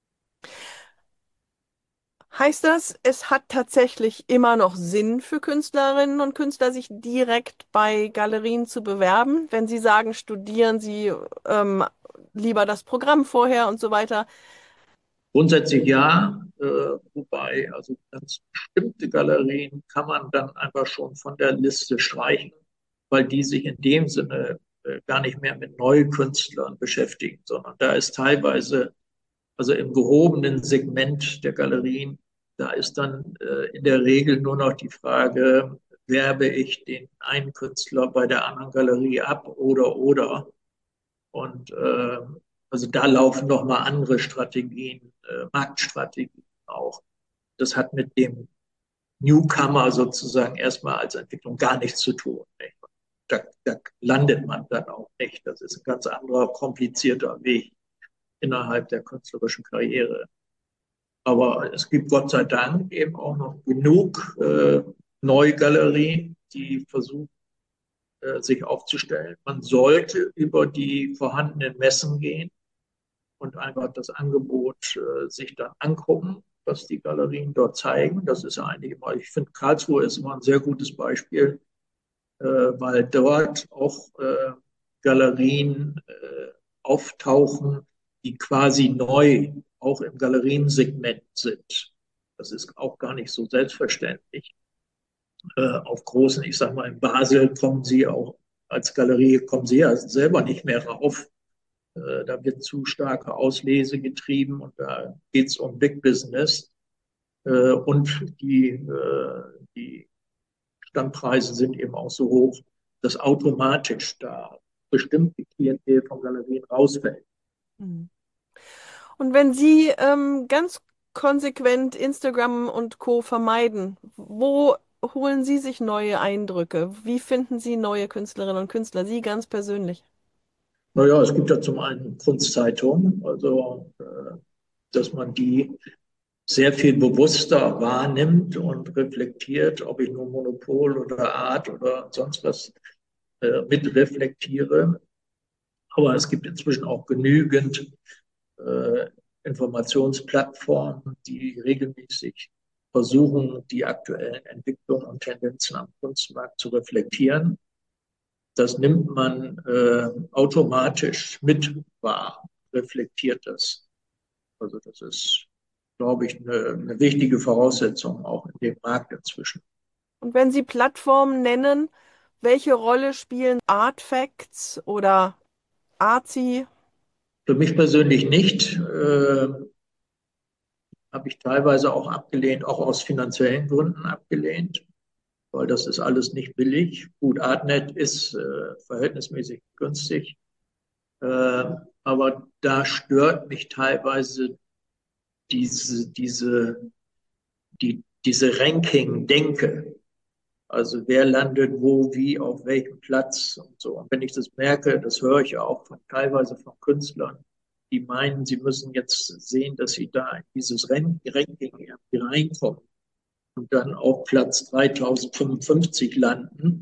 Heißt das, es hat tatsächlich immer noch Sinn für Künstlerinnen und Künstler, sich direkt bei Galerien zu bewerben, wenn sie sagen, studieren sie ähm, lieber das Programm vorher und so weiter? Grundsätzlich ja, äh, wobei also ganz bestimmte Galerien kann man dann einfach schon von der Liste streichen, weil die sich in dem Sinne äh, gar nicht mehr mit Neukünstlern beschäftigen, sondern da ist teilweise, also im gehobenen Segment der Galerien, da ist dann äh, in der Regel nur noch die Frage, werbe ich den einen Künstler bei der anderen Galerie ab oder oder. Und äh, also da laufen noch mal andere Strategien, äh, Marktstrategien auch. Das hat mit dem Newcomer sozusagen erstmal als Entwicklung gar nichts zu tun. Nicht? Da, da landet man dann auch nicht. Das ist ein ganz anderer, komplizierter Weg innerhalb der künstlerischen Karriere. Aber es gibt Gott sei Dank eben auch noch genug äh, Neugalerien, die versuchen, äh, sich aufzustellen. Man sollte über die vorhandenen Messen gehen und einfach das Angebot äh, sich dann angucken, was die Galerien dort zeigen. Das ist ja eigentlich immer, ich finde, Karlsruhe ist immer ein sehr gutes Beispiel, äh, weil dort auch äh, Galerien äh, auftauchen, die quasi neu auch im Galeriensegment sind. Das ist auch gar nicht so selbstverständlich. Äh, auf großen, ich sag mal, in Basel kommen sie auch als Galerie, kommen sie ja selber nicht mehr rauf. Äh, da wird zu starke Auslese getrieben und da geht es um Big Business. Äh, und die, äh, die Standpreise sind eben auch so hoch, dass automatisch da bestimmte Klientel von Galerien rausfällt. Mhm. Und wenn Sie ähm, ganz konsequent Instagram und Co. vermeiden, wo holen Sie sich neue Eindrücke? Wie finden Sie neue Künstlerinnen und Künstler? Sie ganz persönlich. Naja, es gibt ja zum einen Kunstzeitungen, also äh, dass man die sehr viel bewusster wahrnimmt und reflektiert, ob ich nur Monopol oder Art oder sonst was äh, mitreflektiere. Aber es gibt inzwischen auch genügend äh, Informationsplattformen, die regelmäßig versuchen, die aktuellen Entwicklungen und Tendenzen am Kunstmarkt zu reflektieren. Das nimmt man äh, automatisch mit wahr, reflektiert das. Also das ist, glaube ich, eine, eine wichtige Voraussetzung auch in dem Markt inzwischen. Und wenn Sie Plattformen nennen, welche Rolle spielen Artfacts oder Artsy? Für mich persönlich nicht. Äh, habe ich teilweise auch abgelehnt, auch aus finanziellen Gründen abgelehnt, weil das ist alles nicht billig. Gut, Artnet ist äh, verhältnismäßig günstig, äh, aber da stört mich teilweise diese, diese, die, diese Ranking-Denke. Also wer landet wo, wie, auf welchem Platz und so. Und wenn ich das merke, das höre ich ja auch von, teilweise von Künstlern, die meinen, sie müssen jetzt sehen, dass sie da in dieses Ranking irgendwie reinkommen und dann auf Platz dreitausendfünfundfünfzig landen.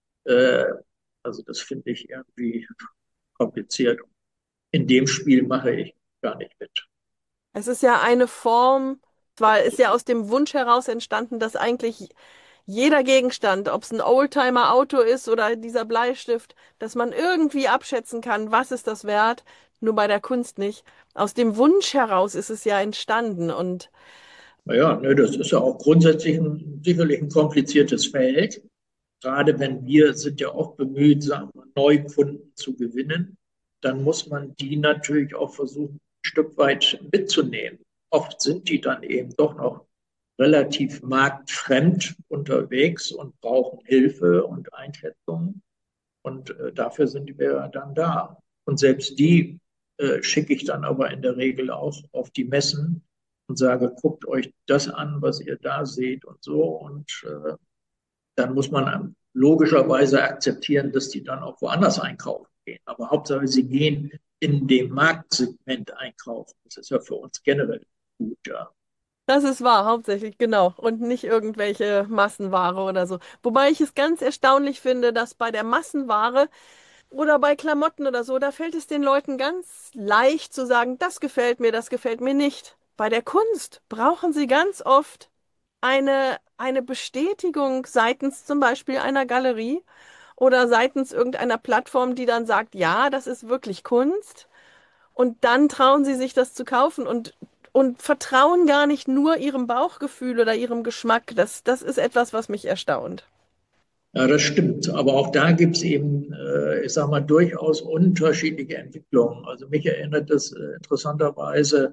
Äh, also das finde ich irgendwie kompliziert. In dem Spiel mache ich gar nicht mit. Es ist ja eine Form, zwar ist ja aus dem Wunsch heraus entstanden, dass eigentlich jeder Gegenstand, ob es ein Oldtimer-Auto ist oder dieser Bleistift, dass man irgendwie abschätzen kann, was ist das wert, nur bei der Kunst nicht. Aus dem Wunsch heraus ist es ja entstanden und Naja, ne, das ist ja auch grundsätzlich ein, sicherlich ein kompliziertes Feld. Gerade wenn wir sind ja auch bemüht, sagen wir, Neukunden zu gewinnen, dann muss man die natürlich auch versuchen, ein Stück weit mitzunehmen. Oft sind die dann eben doch noch relativ marktfremd unterwegs und brauchen Hilfe und Einschätzungen. Und äh, dafür sind wir dann da. Und selbst die äh, schicke ich dann aber in der Regel auch auf die Messen und sage, guckt euch das an, was ihr da seht und so. Und äh, dann muss man logischerweise akzeptieren, dass die dann auch woanders einkaufen gehen. Aber Hauptsache, sie gehen in dem Marktsegment einkaufen. Das ist ja für uns generell gut, ja. das ist wahr, hauptsächlich, genau. Und nicht irgendwelche Massenware oder so. Wobei ich es ganz erstaunlich finde, dass bei der Massenware oder bei Klamotten oder so, da fällt es den Leuten ganz leicht zu sagen, das gefällt mir, das gefällt mir nicht. Bei der Kunst brauchen sie ganz oft eine, eine Bestätigung seitens zum Beispiel einer Galerie oder seitens irgendeiner Plattform, die dann sagt, ja, das ist wirklich Kunst. Und dann trauen sie sich das zu kaufen und, und vertrauen gar nicht nur ihrem Bauchgefühl oder ihrem Geschmack. Das, das ist etwas, was mich erstaunt. Ja, das stimmt. Aber auch da gibt es eben, äh, ich sage mal, durchaus unterschiedliche Entwicklungen. Also mich erinnert das äh, interessanterweise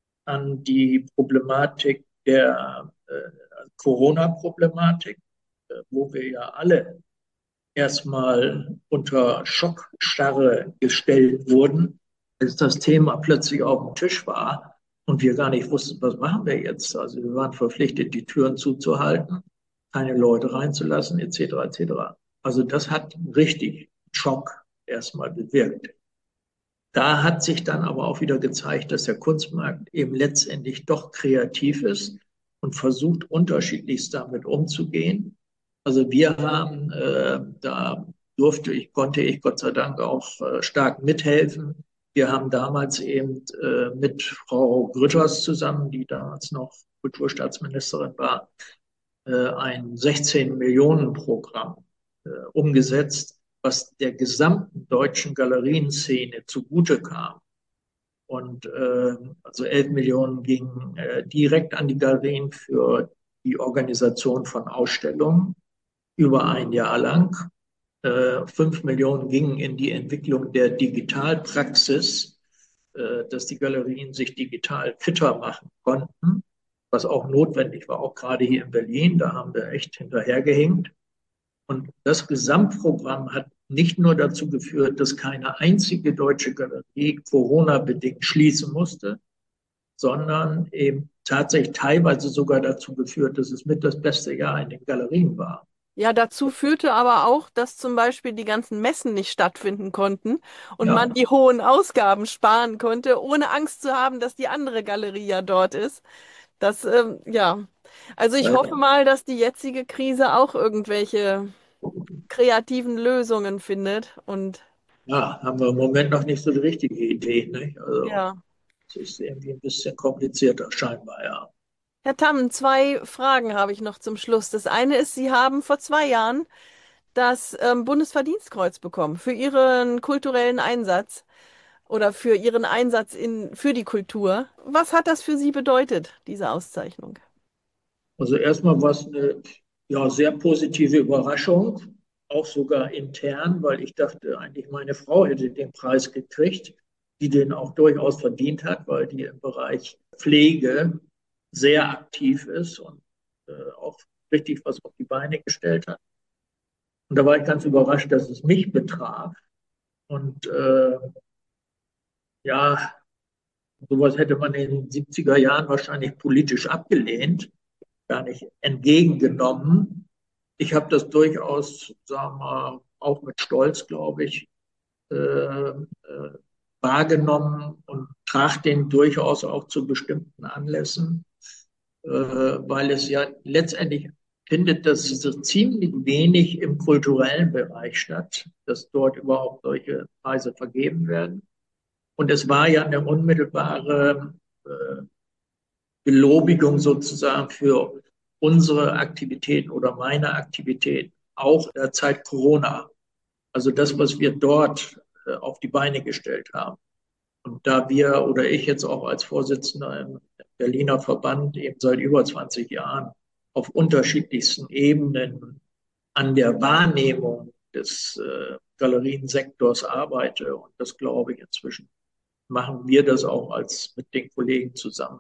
an die Problematik der äh, Corona-Problematik, äh, wo wir ja alle erstmal unter Schockstarre gestellt wurden, als das Thema plötzlich auf dem Tisch war und wir gar nicht wussten, was machen wir jetzt. Also wir waren verpflichtet, die Türen zuzuhalten, keine Leute reinzulassen, et cetera, et cetera. Also das hat richtig Schock erstmal bewirkt. Da hat sich dann aber auch wieder gezeigt, dass der Kunstmarkt eben letztendlich doch kreativ ist und versucht, unterschiedlichst damit umzugehen. Also wir haben, äh, da durfte ich, konnte ich Gott sei Dank auch äh, stark mithelfen. Wir haben damals eben äh, mit Frau Grütters zusammen, die damals noch Kulturstaatsministerin war, äh, ein sechzehn Millionen Programm äh, umgesetzt, was der gesamten deutschen Galerienszene zugute kam. Und äh, also elf Millionen gingen äh, direkt an die Galerien für die Organisation von Ausstellungen über ein Jahr lang. Äh, fünf Millionen gingen in die Entwicklung der Digitalpraxis, äh, dass die Galerien sich digital fitter machen konnten, was auch notwendig war, auch gerade hier in Berlin. Da haben wir echt hinterhergehinkt. Und das Gesamtprogramm hat nicht nur dazu geführt, dass keine einzige deutsche Galerie Corona-bedingt schließen musste, sondern eben tatsächlich teilweise sogar dazu geführt, dass es mit das beste Jahr in den Galerien war. Ja, dazu führte aber auch, dass zum Beispiel die ganzen Messen nicht stattfinden konnten und man Ja, die hohen Ausgaben sparen konnte, ohne Angst zu haben, dass die andere Galerie ja dort ist. Das, ähm, ja. Also ich hoffe mal, dass die jetzige Krise auch irgendwelche kreativen Lösungen findet. Und ja, haben wir im Moment noch nicht so die richtige Idee. Nicht? Also ja, es ist irgendwie ein bisschen komplizierter scheinbar, ja. Herr Tamm, zwei Fragen habe ich noch zum Schluss. Das eine ist, Sie haben vor zwei Jahren das ähm, Bundesverdienstkreuz bekommen für Ihren kulturellen Einsatz oder für Ihren Einsatz in, für die Kultur. Was hat das für Sie bedeutet, diese Auszeichnung? Also erstmal war es eine ja, sehr positive Überraschung, auch sogar intern, weil ich dachte eigentlich, meine Frau hätte den Preis gekriegt, die den auch durchaus verdient hat, weil die im Bereich Pflege sehr aktiv ist und äh, auch richtig was auf die Beine gestellt hat. Und da war ich ganz überrascht, dass es mich betraf. Und äh, ja, sowas hätte man in den siebziger Jahren wahrscheinlich politisch abgelehnt, gar nicht entgegengenommen. Ich habe das durchaus, sagen wir, auch mit Stolz, glaube ich, äh, äh, wahrgenommen und trage den durchaus auch zu bestimmten Anlässen, äh, weil es ja letztendlich findet das so ziemlich wenig im kulturellen Bereich statt, dass dort überhaupt solche Preise vergeben werden. Und es war ja eine unmittelbare äh, Belobigung sozusagen für unsere Aktivitäten oder meine Aktivitäten, auch in der Zeit Corona. Also das, was wir dort äh, auf die Beine gestellt haben. Und da wir oder ich jetzt auch als Vorsitzender im Berliner Verband eben seit über zwanzig Jahren auf unterschiedlichsten Ebenen an der Wahrnehmung des äh, Galeriensektors arbeite, und das glaube ich inzwischen machen wir das auch als mit den Kollegen zusammen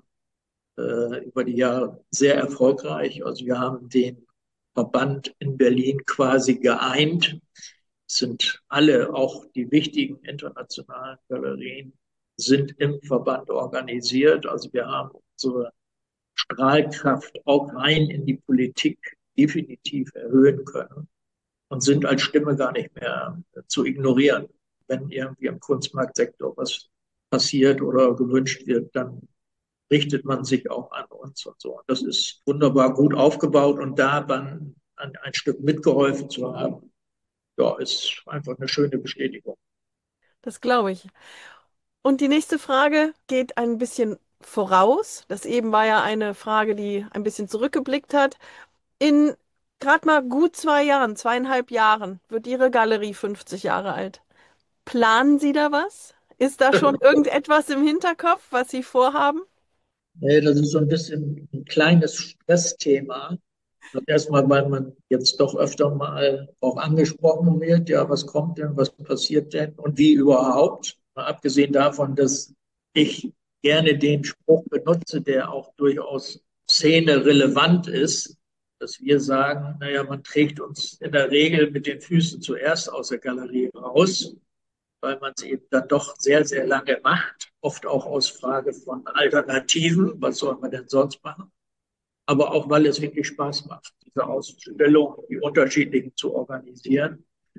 äh, über die Jahre sehr erfolgreich. Also wir haben den Verband in Berlin quasi geeint. Es sind alle, auch die wichtigen internationalen Galerien, sind im Verband organisiert. Also wir haben unsere Strahlkraft auch rein in die Politik definitiv erhöhen können und sind als Stimme gar nicht mehr zu ignorieren. Wenn irgendwie im Kunstmarktsektor was passiert oder gewünscht wird, dann richtet man sich auch an uns und so. Das ist wunderbar gut aufgebaut, und da dann ein, ein Stück mitgeholfen zu haben, ja, ist einfach eine schöne Bestätigung. Das glaube ich. Und die nächste Frage geht ein bisschen voraus. Das eben war ja eine Frage, die ein bisschen zurückgeblickt hat. In gerade mal gut zwei Jahren, zweieinhalb Jahren, wird Ihre Galerie fünfzig Jahre alt. Planen Sie da was? Ist da schon irgendetwas im Hinterkopf, was Sie vorhaben? Nee, das ist so ein bisschen ein kleines Stressthema. Erstmal, weil man jetzt doch öfter mal auch angesprochen wird, ja, was kommt denn, was passiert denn und wie überhaupt. Mal abgesehen davon, dass ich gerne den Spruch benutze, der auch durchaus szenerelevant ist, dass wir sagen, naja, man trägt uns in der Regel mit den Füßen zuerst aus der Galerie raus, weil man es eben dann doch sehr, sehr lange macht, oft auch aus Frage von Alternativen, was soll man denn sonst machen, aber auch, weil es wirklich Spaß macht, diese Ausstellung, die unterschiedlichen zu organisieren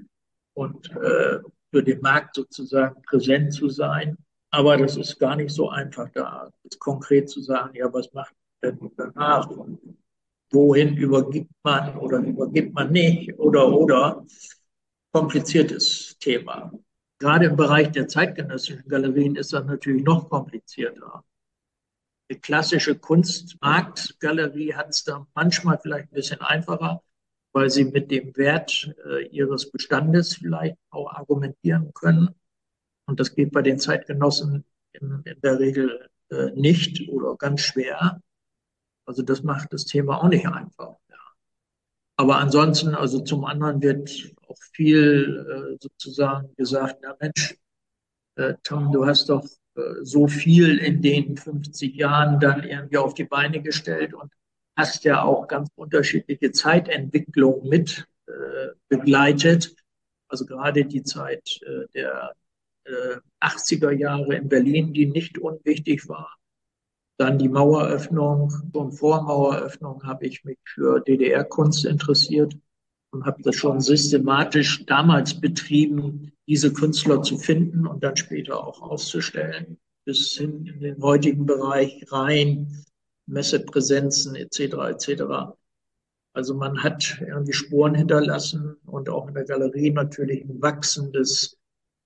und äh, für den Markt sozusagen präsent zu sein. Aber das ist gar nicht so einfach, da jetzt konkret zu sagen, ja, was macht man denn danach? Und wohin übergibt man oder übergibt man nicht oder oder kompliziertes Thema. Gerade im Bereich der zeitgenössischen Galerien ist das natürlich noch komplizierter. Die klassische Kunstmarktgalerie hat es da manchmal vielleicht ein bisschen einfacher, weil sie mit dem Wert äh, ihres Bestandes vielleicht auch argumentieren können. Und das geht bei den Zeitgenossen in, in der Regel äh, nicht oder ganz schwer. Also das macht das Thema auch nicht einfach. Ja. Aber ansonsten, also zum anderen wird auch viel äh, sozusagen gesagt, na Mensch, äh, Tom, du hast doch äh, so viel in den fünfzig Jahren dann irgendwie auf die Beine gestellt und hast ja auch ganz unterschiedliche Zeitentwicklungen mit äh, begleitet. Also gerade die Zeit äh, der äh, achtziger Jahre in Berlin, die nicht unwichtig war. Dann die Maueröffnung. Schon vor Maueröffnung habe ich mich für D D R-Kunst interessiert und habe das schon systematisch damals betrieben, diese Künstler zu finden und dann später auch auszustellen, bis hin in den heutigen Bereich rein, Messepräsenzen et cetera et cetera. Also man hat irgendwie Spuren hinterlassen und auch in der Galerie natürlich ein wachsendes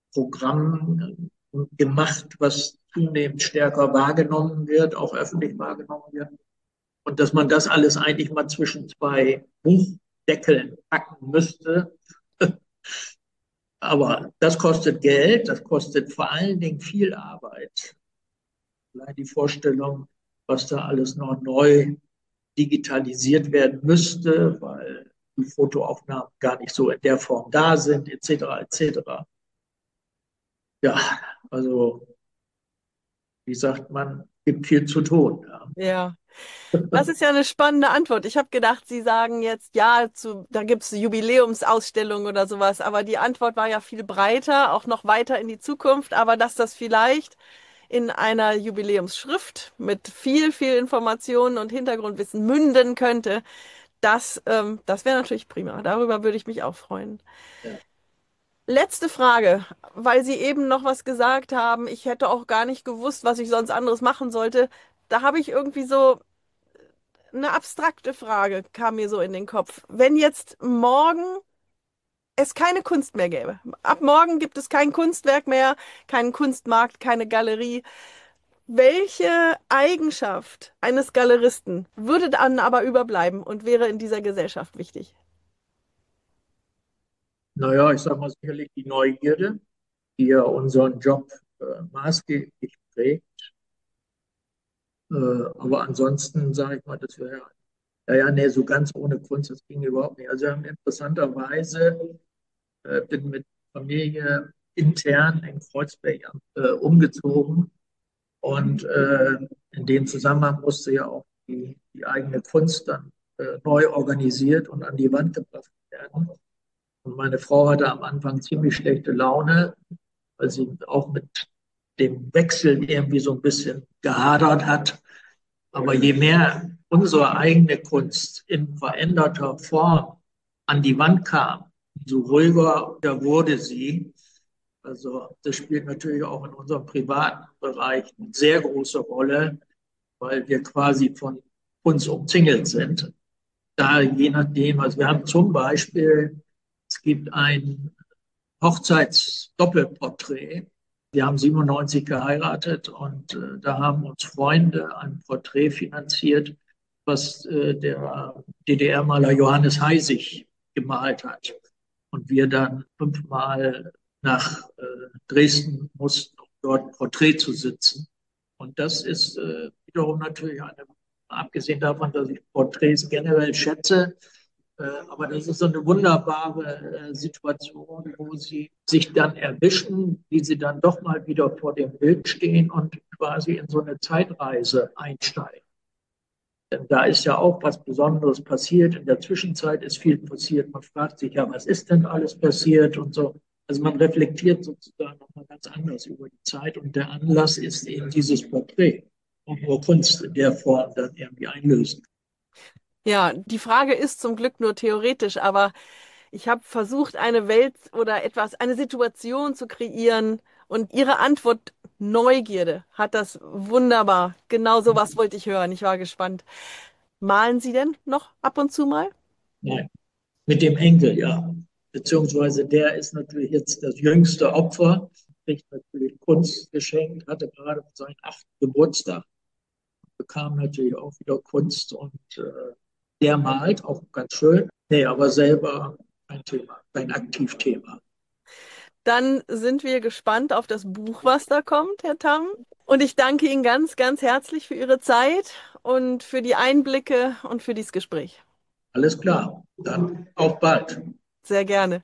Programm gemacht, was zunehmend stärker wahrgenommen wird, auch öffentlich wahrgenommen wird. Und dass man das alles eigentlich mal zwischen zwei Buchdeckeln packen müsste. Aber das kostet Geld, das kostet vor allen Dingen viel Arbeit. Allein die Vorstellung, was da alles noch neu digitalisiert werden müsste, weil die Fotoaufnahmen gar nicht so in der Form da sind, et cetera, et cetera. Ja, also, wie sagt man, gibt viel zu tun. Ja. Ja. Das ist ja eine spannende Antwort. Ich habe gedacht, Sie sagen jetzt, ja, zu, da gibt es Jubiläumsausstellungen oder sowas, aber die Antwort war ja viel breiter, auch noch weiter in die Zukunft, aber dass das vielleicht in einer Jubiläumsschrift mit viel, viel Informationen und Hintergrundwissen münden könnte, das, ähm, das wäre natürlich prima. Darüber würde ich mich auch freuen. Ja. Letzte Frage, weil Sie eben noch was gesagt haben, ich hätte auch gar nicht gewusst, was ich sonst anderes machen sollte. Da habe ich irgendwie so eine abstrakte Frage kam mir so in den Kopf. Wenn jetzt morgen es keine Kunst mehr gäbe, ab morgen gibt es kein Kunstwerk mehr, keinen Kunstmarkt, keine Galerie. Welche Eigenschaft eines Galeristen würde dann aber überbleiben und wäre in dieser Gesellschaft wichtig? Naja, ich sage mal sicherlich die Neugierde, die ja unseren Job äh, maßgeblich prägt. Äh, aber ansonsten sage ich mal, das wäre ja, ja, nee, so ganz ohne Kunst, das ging überhaupt nicht. Also wir haben interessanterweise, äh, bin mit Familie intern in Kreuzberg äh, umgezogen und äh, in dem Zusammenhang musste ja auch die, die eigene Kunst dann äh, neu organisiert und an die Wand gebracht werden. Und meine Frau hatte am Anfang ziemlich schlechte Laune, weil sie auch mit dem Wechsel irgendwie so ein bisschen gehadert hat. Aber je mehr unsere eigene Kunst in veränderter Form an die Wand kam, umso ruhiger wurde sie. Also das spielt natürlich auch in unserem privaten Bereich eine sehr große Rolle, weil wir quasi von uns umzingelt sind. Da je nachdem, also wir haben zum Beispiel, es gibt ein Hochzeitsdoppelporträt. Wir haben siebenundneunzig geheiratet und äh, da haben uns Freunde ein Porträt finanziert, was äh, der D D R-Maler Johannes Heisig gemalt hat. Und wir dann fünfmal nach äh, Dresden mussten, um dort ein Porträt zu sitzen. Und das ist äh, wiederum natürlich eine, abgesehen davon, dass ich Porträts generell schätze, äh, aber das ist so eine wunderbare äh, Situation, wo sie sich dann erwischen, wie sie dann doch mal wieder vor dem Bild stehen und quasi in so eine Zeitreise einsteigen. Denn da ist ja auch was Besonderes passiert. In der Zwischenzeit ist viel passiert. Man fragt sich ja, was ist denn alles passiert und so. Also man reflektiert sozusagen nochmal ganz anders über die Zeit. Und der Anlass ist eben dieses Porträt. Und nur Kunst in der Form dann irgendwie einlösen. Ja, die Frage ist zum Glück nur theoretisch, aber ich habe versucht, eine Welt oder etwas, eine Situation zu kreieren und Ihre Antwort Neugierde hat das wunderbar. Genau sowas wollte ich hören. Ich war gespannt. Malen Sie denn noch ab und zu mal? Nein, mit dem Enkel, ja. Beziehungsweise der ist natürlich jetzt das jüngste Opfer, kriegt natürlich Kunst geschenkt, hatte gerade seinen achten Geburtstag, bekam natürlich auch wieder Kunst und äh, der malt auch ganz schön. Nee, aber selber kein Thema, kein Aktivthema. Dann sind wir gespannt auf das Buch, was da kommt, Herr Tamm. Und ich danke Ihnen ganz, ganz herzlich für Ihre Zeit und für die Einblicke und für dieses Gespräch. Alles klar, dann auf bald. Sehr gerne.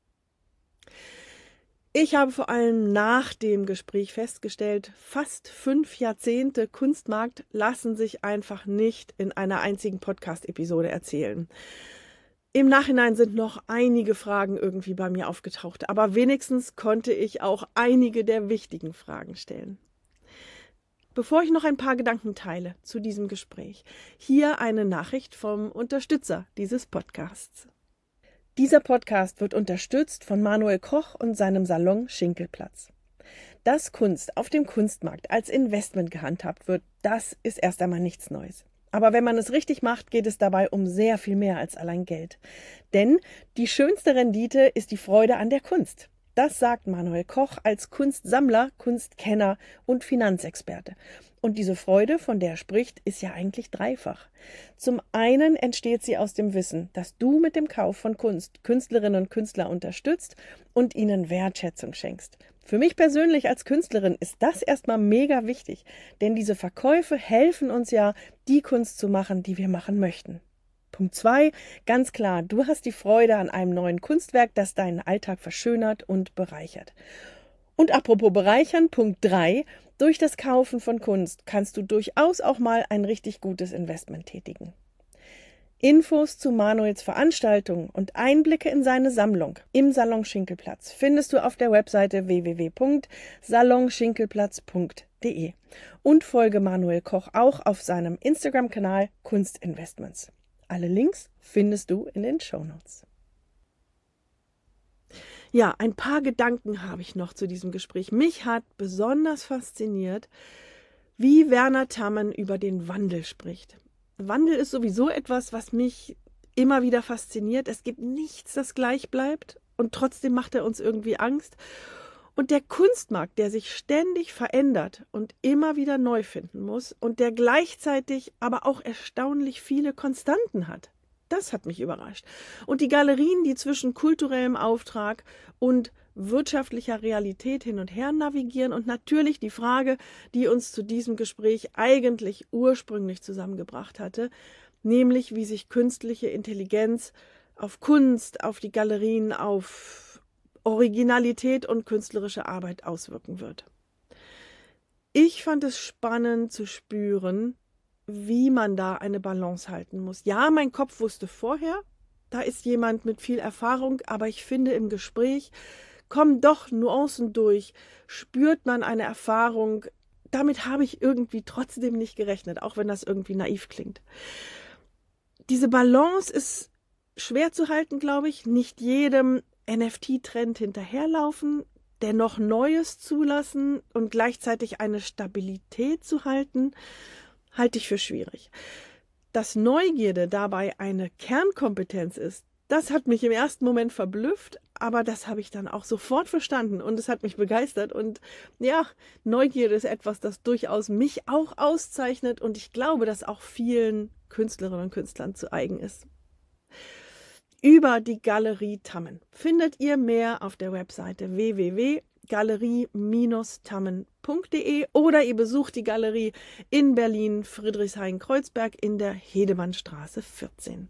Ich habe vor allem nach dem Gespräch festgestellt, fast fünf Jahrzehnte Kunstmarkt lassen sich einfach nicht in einer einzigen Podcast-Episode erzählen. Im Nachhinein sind noch einige Fragen irgendwie bei mir aufgetaucht, aber wenigstens konnte ich auch einige der wichtigen Fragen stellen. Bevor ich noch ein paar Gedanken teile zu diesem Gespräch, hier eine Nachricht vom Unterstützer dieses Podcasts. Dieser Podcast wird unterstützt von Manuel Koch und seinem Salon Schinkelplatz. Dass Kunst auf dem Kunstmarkt als Investment gehandhabt wird, das ist erst einmal nichts Neues. Aber wenn man es richtig macht, geht es dabei um sehr viel mehr als allein Geld. Denn die schönste Rendite ist die Freude an der Kunst. Das sagt Manuel Koch als Kunstsammler, Kunstkenner und Finanzexperte. Und diese Freude, von der er spricht, ist ja eigentlich dreifach. Zum einen entsteht sie aus dem Wissen, dass du mit dem Kauf von Kunst Künstlerinnen und Künstler unterstützt und ihnen Wertschätzung schenkst. Für mich persönlich als Künstlerin ist das erstmal mega wichtig, denn diese Verkäufe helfen uns ja, die Kunst zu machen, die wir machen möchten. Punkt zwei, ganz klar, du hast die Freude an einem neuen Kunstwerk, das deinen Alltag verschönert und bereichert. Und apropos bereichern, Punkt drei, durch das Kaufen von Kunst kannst du durchaus auch mal ein richtig gutes Investment tätigen. Infos zu Manuels Veranstaltungen und Einblicke in seine Sammlung im Salon Schinkelplatz findest du auf der Webseite w w w punkt salon schinkelplatz punkt d e und folge Manuel Koch auch auf seinem Instagram-Kanal Kunstinvestments. Alle Links findest du in den Shownotes. Ja, ein paar Gedanken habe ich noch zu diesem Gespräch. Mich hat besonders fasziniert, wie Werner Tammen über den Wandel spricht. Wandel ist sowieso etwas, was mich immer wieder fasziniert. Es gibt nichts, das gleich bleibt und trotzdem macht er uns irgendwie Angst. Und der Kunstmarkt, der sich ständig verändert und immer wieder neu finden muss und der gleichzeitig aber auch erstaunlich viele Konstanten hat. Das hat mich überrascht. Und die Galerien, die zwischen kulturellem Auftrag und wirtschaftlicher Realität hin und her navigieren und natürlich die Frage, die uns zu diesem Gespräch eigentlich ursprünglich zusammengebracht hatte, nämlich wie sich künstliche Intelligenz auf Kunst, auf die Galerien, auf Originalität und künstlerische Arbeit auswirken wird. Ich fand es spannend zu spüren, wie man da eine Balance halten muss. Ja, mein Kopf wusste vorher, da ist jemand mit viel Erfahrung, aber ich finde, im Gespräch kommen doch Nuancen durch, spürt man eine Erfahrung. Damit habe ich irgendwie trotzdem nicht gerechnet, auch wenn das irgendwie naiv klingt. Diese Balance ist schwer zu halten, glaube ich. Nicht jedem N F T-Trend hinterherlaufen, dennoch Neues zulassen und gleichzeitig eine Stabilität zu halten, halte ich für schwierig. Dass Neugierde dabei eine Kernkompetenz ist, das hat mich im ersten Moment verblüfft, aber das habe ich dann auch sofort verstanden und es hat mich begeistert. Und ja, Neugierde ist etwas, das durchaus mich auch auszeichnet und ich glaube, dass auch vielen Künstlerinnen und Künstlern zu eigen ist. Über die Galerie Tammen findet ihr mehr auf der Webseite w w w punkt galerie Bindestrich tammen punkt d e oder ihr besucht die Galerie in Berlin, Friedrichshain-Kreuzberg in der Hedemannstraße vierzehn.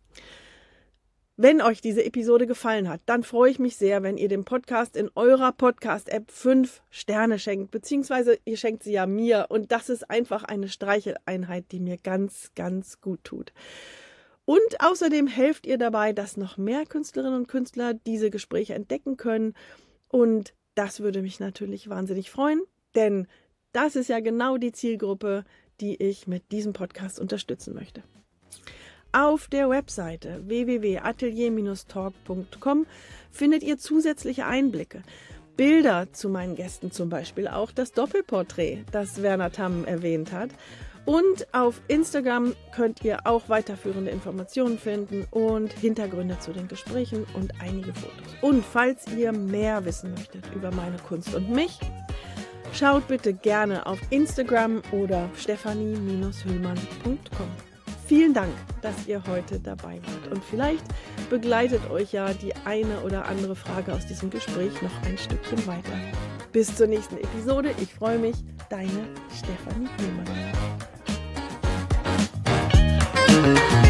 Wenn euch diese Episode gefallen hat, dann freue ich mich sehr, wenn ihr dem Podcast in eurer Podcast-App fünf Sterne schenkt, beziehungsweise ihr schenkt sie ja mir und das ist einfach eine Streicheleinheit, die mir ganz, ganz gut tut. Und außerdem helft ihr dabei, dass noch mehr Künstlerinnen und Künstler diese Gespräche entdecken können und das würde mich natürlich wahnsinnig freuen, denn das ist ja genau die Zielgruppe, die ich mit diesem Podcast unterstützen möchte. Auf der Webseite w w w punkt atelier Bindestrich talk punkt com findet ihr zusätzliche Einblicke, Bilder zu meinen Gästen, zum Beispiel auch das Doppelporträt, das Werner Tammen erwähnt hat. Und auf Instagram könnt ihr auch weiterführende Informationen finden und Hintergründe zu den Gesprächen und einige Fotos. Und falls ihr mehr wissen möchtet über meine Kunst und mich, schaut bitte gerne auf Instagram oder stephanie Bindestrich hüllmann punkt com. Vielen Dank, dass ihr heute dabei wart und vielleicht begleitet euch ja die eine oder andere Frage aus diesem Gespräch noch ein Stückchen weiter. Bis zur nächsten Episode. Ich freue mich. Deine Stephanie Hüllmann.